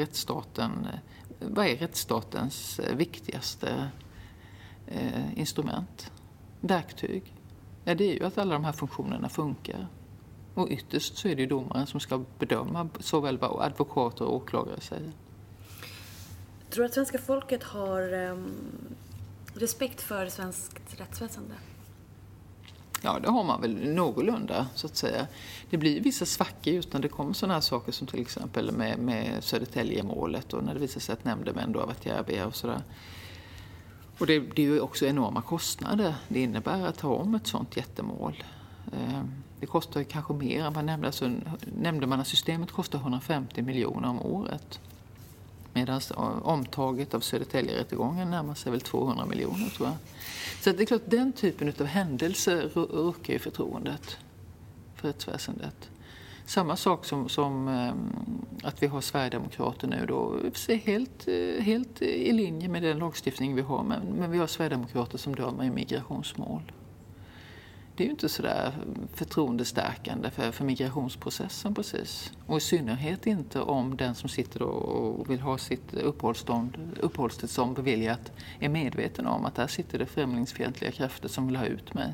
rättsstatens viktigaste instrument, verktyg. Ja, det är ju att alla de här funktionerna funkar. Och ytterst så är det ju domaren som ska bedöma såväl vad advokater och åklagare säger. Tror du att svenska folket har respekt för svenskt rättsväsende? Ja, det har man väl någorlunda, så att säga. Det blir vissa svackor just när det kommer sådana här saker som till exempel med Södertälje-målet, och när det visar sig att nämndemän då har varit jäviga och sådär. Och det är ju också enorma kostnader det innebär att ta om ett sånt jättemål. Det kostar kanske mer än vad nämndemannasystemet kostar 150 miljoner om året. Medan omtaget av Södertälje-rättegången närmar sig väl 200 miljoner, tror jag. Så det är klart, den typen av händelser ruckar ju förtroendet för rättsväsendet. Samma sak som att vi har Sverigedemokrater nu då, helt i linje med den lagstiftning vi har, men vi har Sverigedemokrater som dömer i migrationsmål. Det är ju inte sådär förtroendestärkande för migrationsprocessen precis. Och i synnerhet inte om den som sitter och vill ha sitt uppehållstillstånd beviljat är medveten om att där sitter det främlingsfientliga krafter som vill ha ut mig.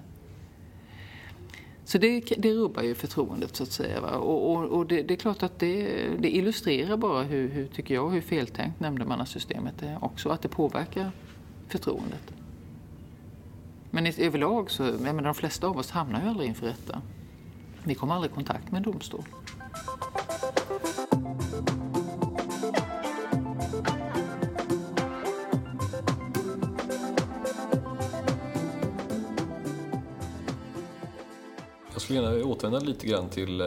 Så det rubbar ju förtroendet, så att säga. Va? Och det är klart att det illustrerar bara hur feltänkt nämndemannasystemet är också. Att det påverkar förtroendet. Men överlag så, de flesta av oss hamnar ju aldrig inför rätta. Vi kommer aldrig i kontakt med en domstol. Jag skulle gärna återvända lite grann till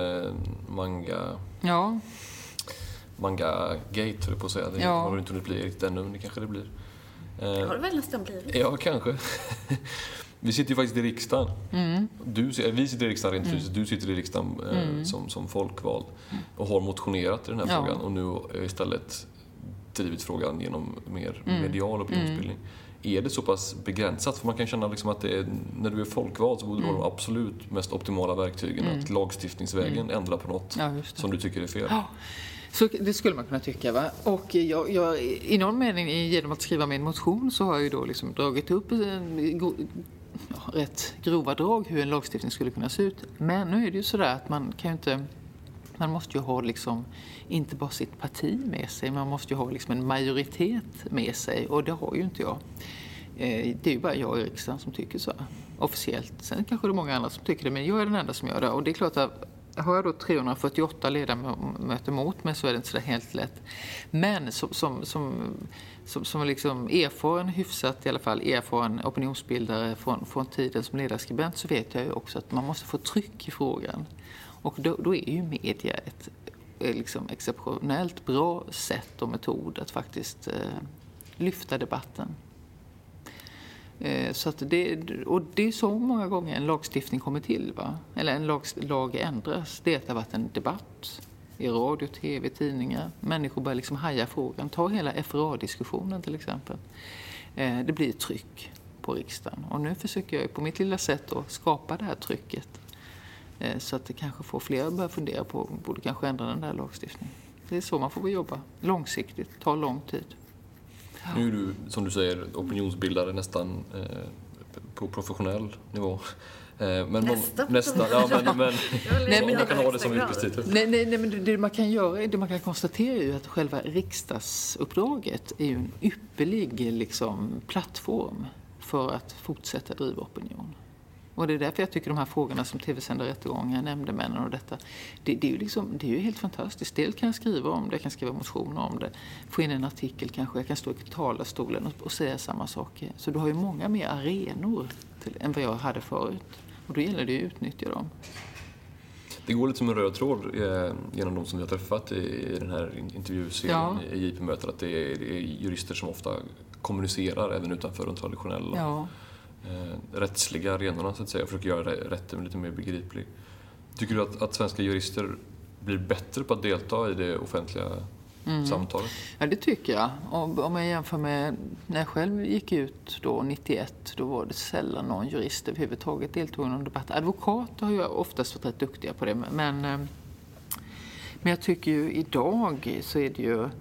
Manga-gate, höll jag på att säga. Det har inte hunnit bli riktigt ännu, men det kanske det blir. Har det väl nästan blivit? Ja, kanske. Vi sitter ju faktiskt i riksdagen. Vi sitter i riksdagen rent fysiskt. Du sitter i riksdagen som folkvald och har motionerat i den här frågan. Och nu istället drivit frågan genom mer medial opinionsbildning. Är det så pass begränsat? För man kan känna liksom att när du är folkvald så borde du ha de absolut mest optimala verktygen. Att lagstiftningsvägen ändra på något som du tycker är fel. Ja. Så det skulle man kunna tycka, va? Och jag i någon mening genom att skriva min motion så har jag ju då liksom dragit upp rätt grova drag hur en lagstiftning skulle kunna se ut. Men nu är det ju sådär att man måste ju ha liksom inte bara sitt parti med sig, man måste ju ha liksom en majoritet med sig, och det har ju inte jag. Det är ju bara jag i riksdagen som tycker så officiellt. Sen kanske det är många andra som tycker det, men jag är den enda som gör det. Och det är klart att har jag då 348 ledamöter mot mig så är det inte så helt lätt. Men som liksom hyfsat i alla fall erfaren opinionsbildare från tiden som ledarskribent, så vet jag ju också att man måste få tryck i frågan. Och då är ju media ett liksom exceptionellt bra sätt och metod att faktiskt lyfta debatten. Så att det är så många gånger en lagstiftning kommer till, va? Eller en lag ändras. Det har varit en debatt i radio, tv, tidningar. Människor börjar liksom haja frågan. Ta hela FRA-diskussionen till exempel. Det blir tryck på riksdagen. Och nu försöker jag på mitt lilla sätt att skapa det här trycket. Så att det kanske får fler att börja fundera på borde kanske ändra den där lagstiftningen. Det är så man får jobba. Långsiktigt, tar lång tid. Nu är du, som du säger, opinionsbildare nästan på professionell nivå. Nästan. Ja, men man kan ha det som yrkestitel. Nej, men det man kan göra, det man kan konstatera är ju att själva riksdagsuppdraget är ju en ypperlig liksom plattform för att fortsätta driva opinion. Och det är därför jag tycker de här frågorna som tv-sända rättegångar, nämndemännen och detta, det är ju helt fantastiskt. Dels kan jag skriva om det, jag kan skriva motioner om det, få in en artikel kanske, jag kan stå i talarstolen och säga samma saker. Så du har ju många mer arenor än vad jag hade förut. Och då gäller det att utnyttja dem. Det går lite som en röd tråd genom de som vi har träffat i den här intervjuserien i JP-möten, att det är jurister som ofta kommunicerar även utanför de traditionella rättsliga arenorna, så att säga, försöker göra rätten lite mer begriplig. Tycker du att svenska jurister blir bättre på att delta i det offentliga samtalet? Ja, det tycker jag. Om jag jämför med när jag själv gick ut då 91, då var det sällan någon jurist överhuvudtaget deltog i någon debatt. Advokater har ju oftast varit rätt duktiga på det, men jag tycker ju idag så är det ju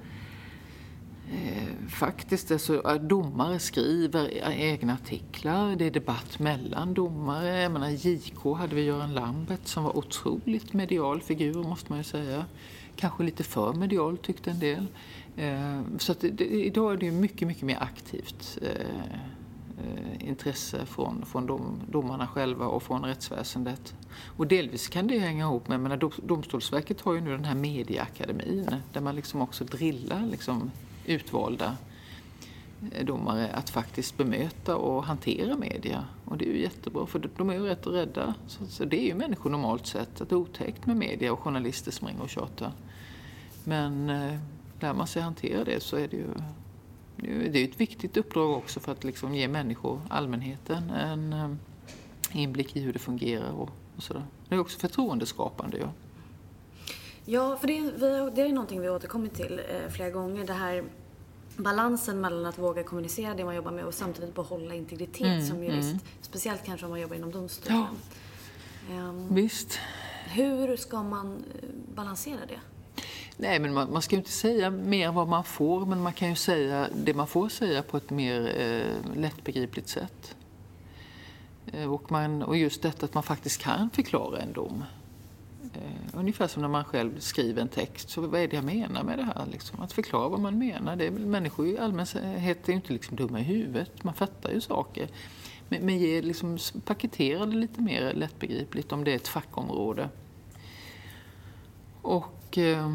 faktiskt alltså, domare skriver egna artiklar, det är debatt mellan domare. Jag menar, JK hade vi Göran Lambert som var otroligt medial figur, måste man ju säga. Kanske lite för medial tyckte en del. Så att idag är det ju mycket, mycket mer aktivt intresse från domarna själva och från rättsväsendet. Och delvis kan det hänga ihop med, men Domstolsverket har ju nu den här medieakademin där man liksom också drillar liksom utvalda domare att faktiskt bemöta och hantera media. Och det är ju jättebra, för de är ju rätt rädda. Så det är ju människor normalt sett att det är otäckt med media och journalister som ringer och tjatar. Men lär man sig hantera det så är det ju det är ett viktigt uppdrag också för att liksom ge människor, allmänheten, en inblick i hur det fungerar och sådär. Det är också förtroendeskapande. Ja. Ja, för det är någonting vi återkommit till flera gånger. Det här balansen mellan att våga kommunicera det man jobbar med och samtidigt behålla integritet som jurist. Speciellt kanske om man jobbar inom domstolen. Ja. Visst. Hur ska man balansera det? Nej, men man ska ju inte säga mer vad man får, men man kan ju säga det man får säga på ett mer lättbegripligt sätt. Och just detta att man faktiskt kan förklara en dom. Ungefär som när man själv skriver en text. Så vad är det jag menar med det här? Liksom? Att förklara vad man menar. Människor i allmänhet är ju inte liksom dumma i huvudet. Man fattar ju saker. Men paketera det lite mer lättbegripligt om det är ett fackområde. Och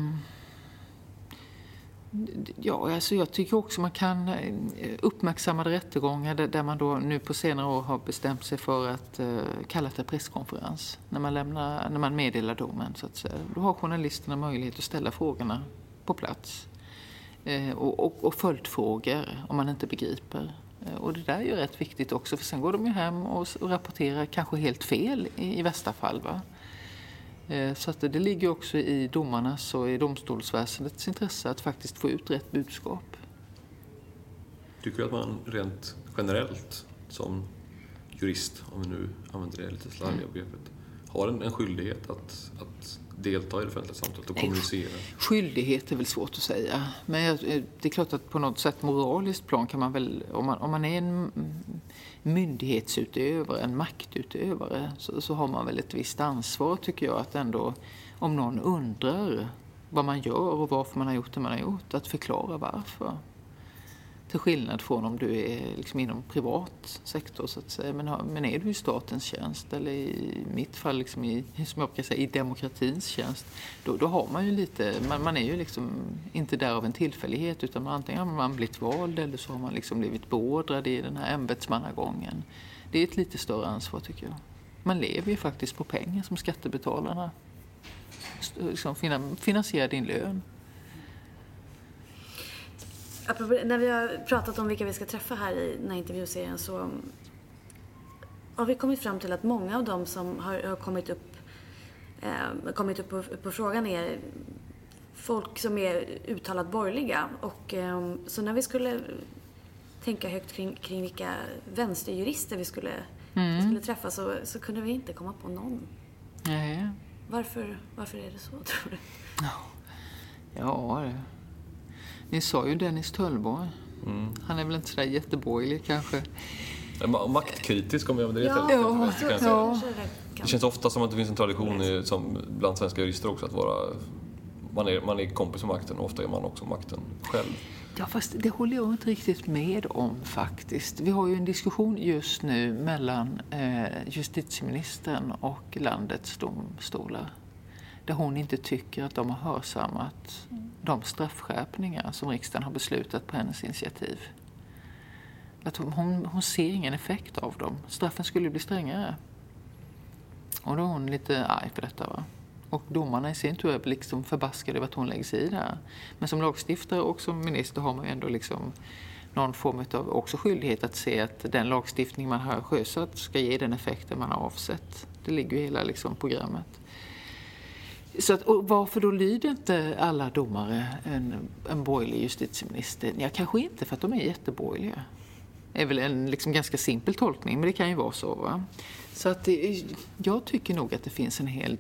alltså jag tycker också man kan uppmärksammade rättegångar där man då nu på senare år har bestämt sig för att kalla det presskonferens när man meddelar domen så att säga. Då har journalisterna möjlighet att ställa frågorna på plats och följdfrågor om man inte begriper. Och det där är ju rätt viktigt också för sen går de ju hem och rapporterar kanske helt fel i värsta fall va. Så att det ligger också i domarnas och i domstolsväsendets intresse att faktiskt få ut rätt budskap. Tycker du att man rent generellt som jurist, om vi nu använder det lite slarviga begreppet, har en skyldighet att delta i det offentliga samtalet och kommunicera? Skyldighet är väl svårt att säga. Men det är klart att på något sätt moraliskt plan kan man väl, om man är en myndighetsutövare, en maktutövare, så har man väl ett visst ansvar tycker jag att ändå, om någon undrar vad man gör och varför man har gjort det man har gjort, att förklara varför. Till skillnad från om du är liksom inom privat sektor så att säga. Men är du i statens tjänst eller i mitt fall liksom som jag brukar säga, i demokratins tjänst. Då har man ju lite, man är ju liksom inte där av en tillfällighet utan antingen har man blivit vald eller så har man liksom blivit beordrad i den här ämbetsmannagången. Det är ett lite större ansvar tycker jag. Man lever ju faktiskt på pengar som skattebetalarna liksom finansierar din lön. När vi har pratat om vilka vi ska träffa här i den här intervjuserien så har vi kommit fram till att många av dem som har kommit upp på frågan är folk som är uttalat borgerliga. Och så när vi skulle tänka högt kring vilka vänsterjurister vi skulle träffa så kunde vi inte komma på någon. Nej. Varför är det så, tror du? Ja, ni sa ju Dennis Töllborg. Han är väl inte så där jätteborgerlig kanske. Maktkritisk om jag använder det. Det känns ofta som att det finns en tradition som bland svenska jurister också att vara man är kompis med makten och ofta är man också makten själv. Ja, fast det håller jag inte riktigt med om faktiskt. Vi har ju en diskussion just nu mellan justitieministern och landets domstolar. Där hon inte tycker att de har hörsammat de straffskärpningar som riksdagen har beslutat på hennes initiativ. Att hon ser ingen effekt av dem. Straffen skulle bli strängare. Och då är hon lite arg på detta va. Och domarna i sin tur är liksom förbaskade över att hon lägger sig i det här. Men som lagstiftare och som minister har man ju ändå liksom någon form av också skyldighet att se att den lagstiftning man har sjösatt ska ge den effekten man har avsett. Det ligger ju i hela liksom programmet. Så och varför då lyder inte alla domare en borgerlig justitieminister? Ja, kanske inte för att de är jätteborgerliga. Det är väl en liksom ganska simpel tolkning, men det kan ju vara så va. Så att jag tycker nog att det finns en hel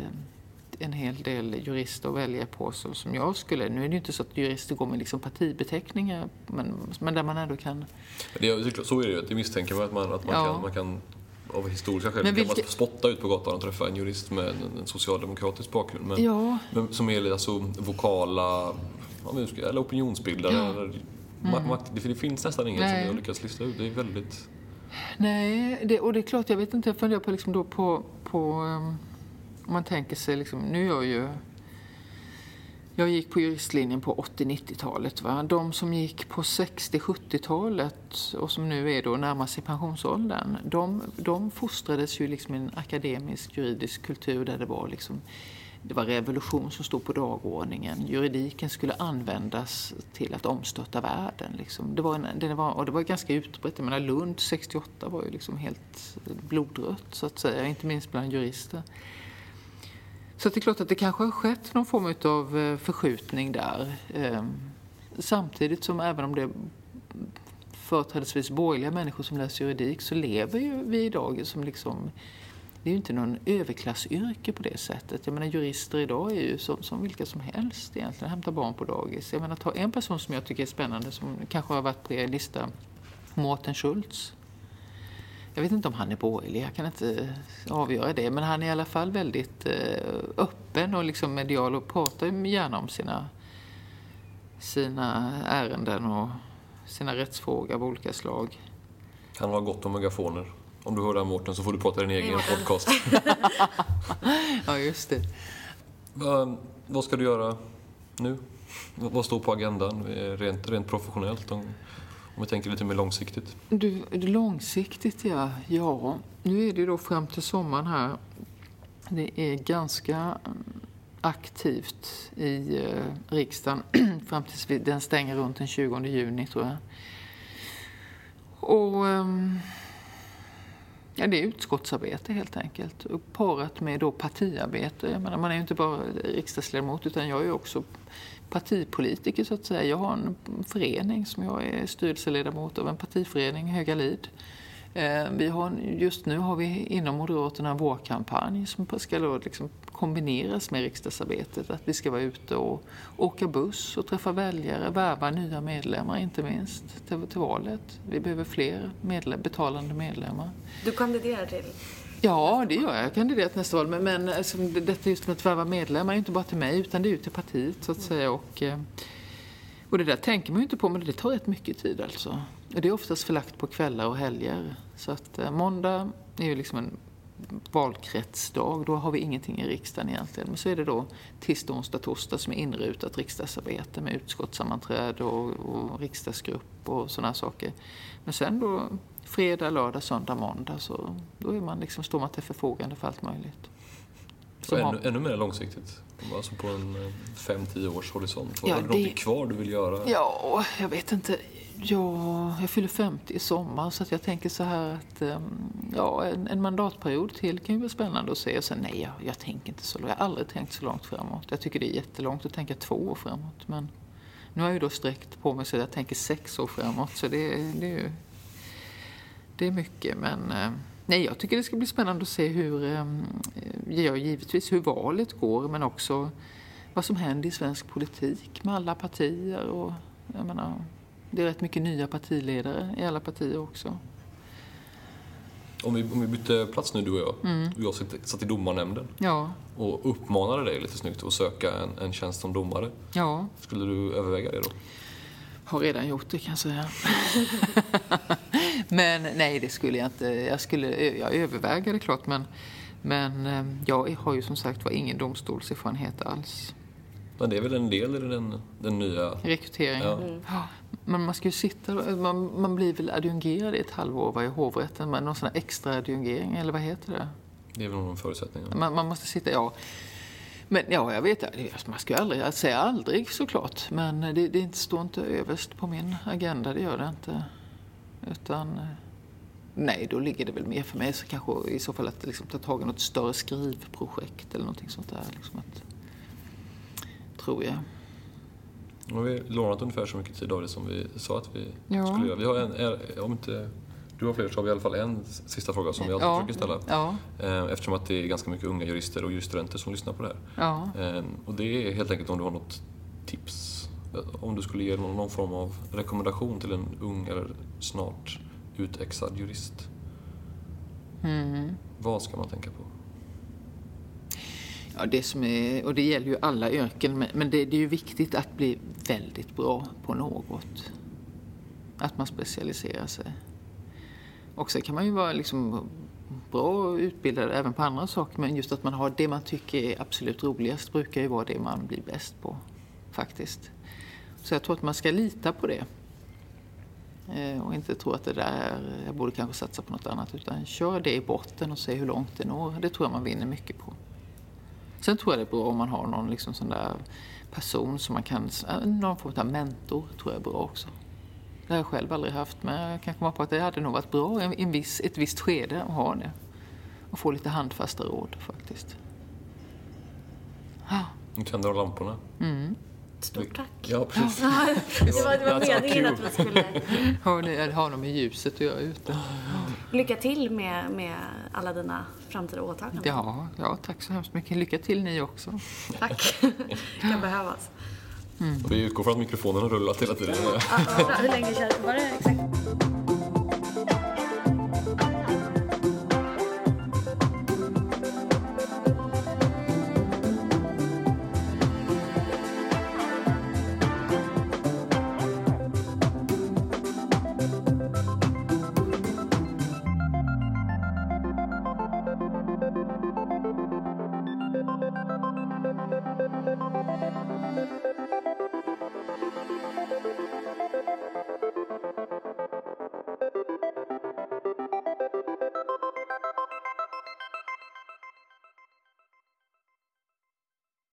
del jurister att välja på så som jag skulle. Nu är det ju inte så att jurister går med liksom partibeteckningar, men där man ändå kan... Så är det ju, det misstänker man att man kan av historiska skäl kan man spotta ut på gatan och träffa en jurist med en socialdemokratisk bakgrund. Men som är alltså vokala eller opinionsbildare. Det finns nästan inget som jag lyckats lista ut. Det är väldigt... Nej, och det är klart, jag vet inte, jag funderar på, liksom då på om man tänker sig, liksom, nu jag gick på juristlinjen på 80-90-talet. Va? De som gick på 60-70-talet och som nu är då närmast i pensionsåldern, de fostrades ju liksom i en akademisk juridisk kultur där det var liksom det var revolution som stod på dagordningen. Juridiken skulle användas till att omstötta världen. Liksom. Det var ganska utbrett. Jag menar, Lund 68 var ju liksom helt blodrött, så att säga, inte minst bland jurister. Så det är klart att det kanske har skett någon form av förskjutning där. Samtidigt som, även om det är företrädesvis borgerliga människor som läser juridik, så lever ju vi idag som liksom, det är ju inte någon överklassyrke på det sättet. Jag menar, jurister idag är ju som vilka som helst egentligen, hämtar barn på dagis. Jag menar, ta en person som jag tycker är spännande, som kanske har varit på er lista, Mårten Schultz. Jag vet inte om han är borgerlig, jag kan inte avgöra det, men han är i alla fall väldigt öppen och liksom medial och pratar gärna om sina ärenden och sina rättsfrågor av olika slag. Han har gott om megafoner. Om du hör det, Mårten, så får du prata i din egen podcast. Ja, just det. Vad ska du göra nu? Vad står på agendan rent professionellt? Om vi tänker lite mer långsiktigt. Långsiktigt, ja. Ja, nu är det då fram till sommaren här. Det är ganska aktivt i riksdagen fram tills den stänger runt den 20 juni, tror jag. Och ja, det är utskottsarbete helt enkelt. Och parat med då partiarbete. Jag menar, man är ju inte bara riksdagsledamot, utan jag är ju också partipolitiker, så att säga. Jag har en förening som jag är styrelseledamot av, en partiförening, Höga Lid. Just nu har vi inom Moderaterna en vårkampanj som ska då liksom kombineras med riksdagsarbetet. Att vi ska vara ute och åka buss och träffa väljare, värva nya medlemmar, inte minst till valet. Vi behöver fler betalande medlemmar. Du kandiderar till? Ja, det gör jag. Jag kandiderar till nästa val. Men alltså, detta just med att värva medlemmar är inte bara till mig, utan det är ju till partiet, så att säga. Och det där tänker man ju inte på, men det tar rätt mycket tid alltså. Och det är oftast förlagt på kvällar och helger. Så att måndag är ju liksom en valkretsdag. Då har vi ingenting i riksdagen egentligen. Men så är det då tisdag, onsdag, torsdag som är inrutat riksdagsarbete med utskottssammanträde och riksdagsgrupp och sådana saker. Men sen då fredag, lördag, söndag, måndag, så då är man liksom, står man till förfogande för allt möjligt. Ännu mer långsiktigt? Alltså på en 5-10 års horisont? Ja, är det någonting kvar du vill göra? Ja, jag vet inte. Jag fyller 50 i sommar, så att jag tänker så här att en mandatperiod till kan ju vara spännande att se. Och sen, nej, jag tänker inte så långt. Jag har aldrig tänkt så långt framåt. Jag tycker det är jättelångt att tänka 2 år framåt. Men nu har jag ju då sträckt på mig så jag tänker 6 år framåt. Så det är mycket, men nej, jag tycker det ska bli spännande att se givetvis hur valet går, men också vad som händer i svensk politik med alla partier. Och jag menar, det är rätt mycket nya partiledare i alla partier också. Om vi bytte plats nu, du och jag. Och jag satt i domarnämnden. Ja. Och uppmanade dig lite snyggt att söka en tjänst som domare. Ja. Skulle du överväga det då? Har redan gjort det, kan jag säga. Men nej, det skulle jag inte. Jag överväger det klart, men jag har ju som sagt ingen domstolserfarenhet alls. Men det är väl en del i den nya rekryteringen. Ja. Men man ska ju sitta, man blir väl adjungerad i ett halvår i hovrätten med någon sån här extra adjungering, eller vad heter det? Det är väl någon förutsättning. Man måste sitta, ja. Men ja, jag vet, man ska ju aldrig säga aldrig såklart, men det står inte överst på min agenda, det gör det inte. Utan nej, då ligger det väl mer för mig, så kanske i så fall att liksom ta tag i något större skrivprojekt eller någonting sånt där, liksom tror jag. Nu har vi lånat ungefär så mycket tid av det som vi sa att vi skulle göra. Vi har om inte du har fler, så har vi i alla fall en sista fråga som vi alltid försöker ställa. Ja. Eftersom att det är ganska mycket unga jurister och juriststudenter som lyssnar på det här. Ja. Och det är helt enkelt om du har något tips. Om du skulle ge någon form av rekommendation till en ung eller snart utexad jurist. Vad ska man tänka på? Ja, och det gäller ju alla yrken, men det är ju viktigt att bli väldigt bra på något. Att man specialiserar sig. Och så kan man ju vara liksom bra utbildad även på andra saker, men just att man har det man tycker är absolut roligast brukar ju vara det man blir bäst på, faktiskt. Så jag tror att man ska lita på det. Och inte tro att det där, jag borde kanske satsa på något annat, utan kör det i botten och se hur långt det når. Det tror jag man vinner mycket på. Sen tror jag det är bra om man har någon liksom sån där person som man kan, någon form av mentor tror jag är bra också. Det har jag själv aldrig haft, men jag kan komma på att det hade nog varit bra i ett visst skede att ha det. Och få lite handfasta råd faktiskt. Nu tänder lamporna. Stort tack. Ja, precis. Det var meningen att vi skulle... Ja, det har de med ljuset att göra ute. Lycka till med alla dina framtida åtaganden. Ja, tack så hemskt mycket. Lycka till ni också. Tack. Det kan behövas. Och vi utgår från att mikrofonen har rullat hela tiden. Hur länge var det exakt?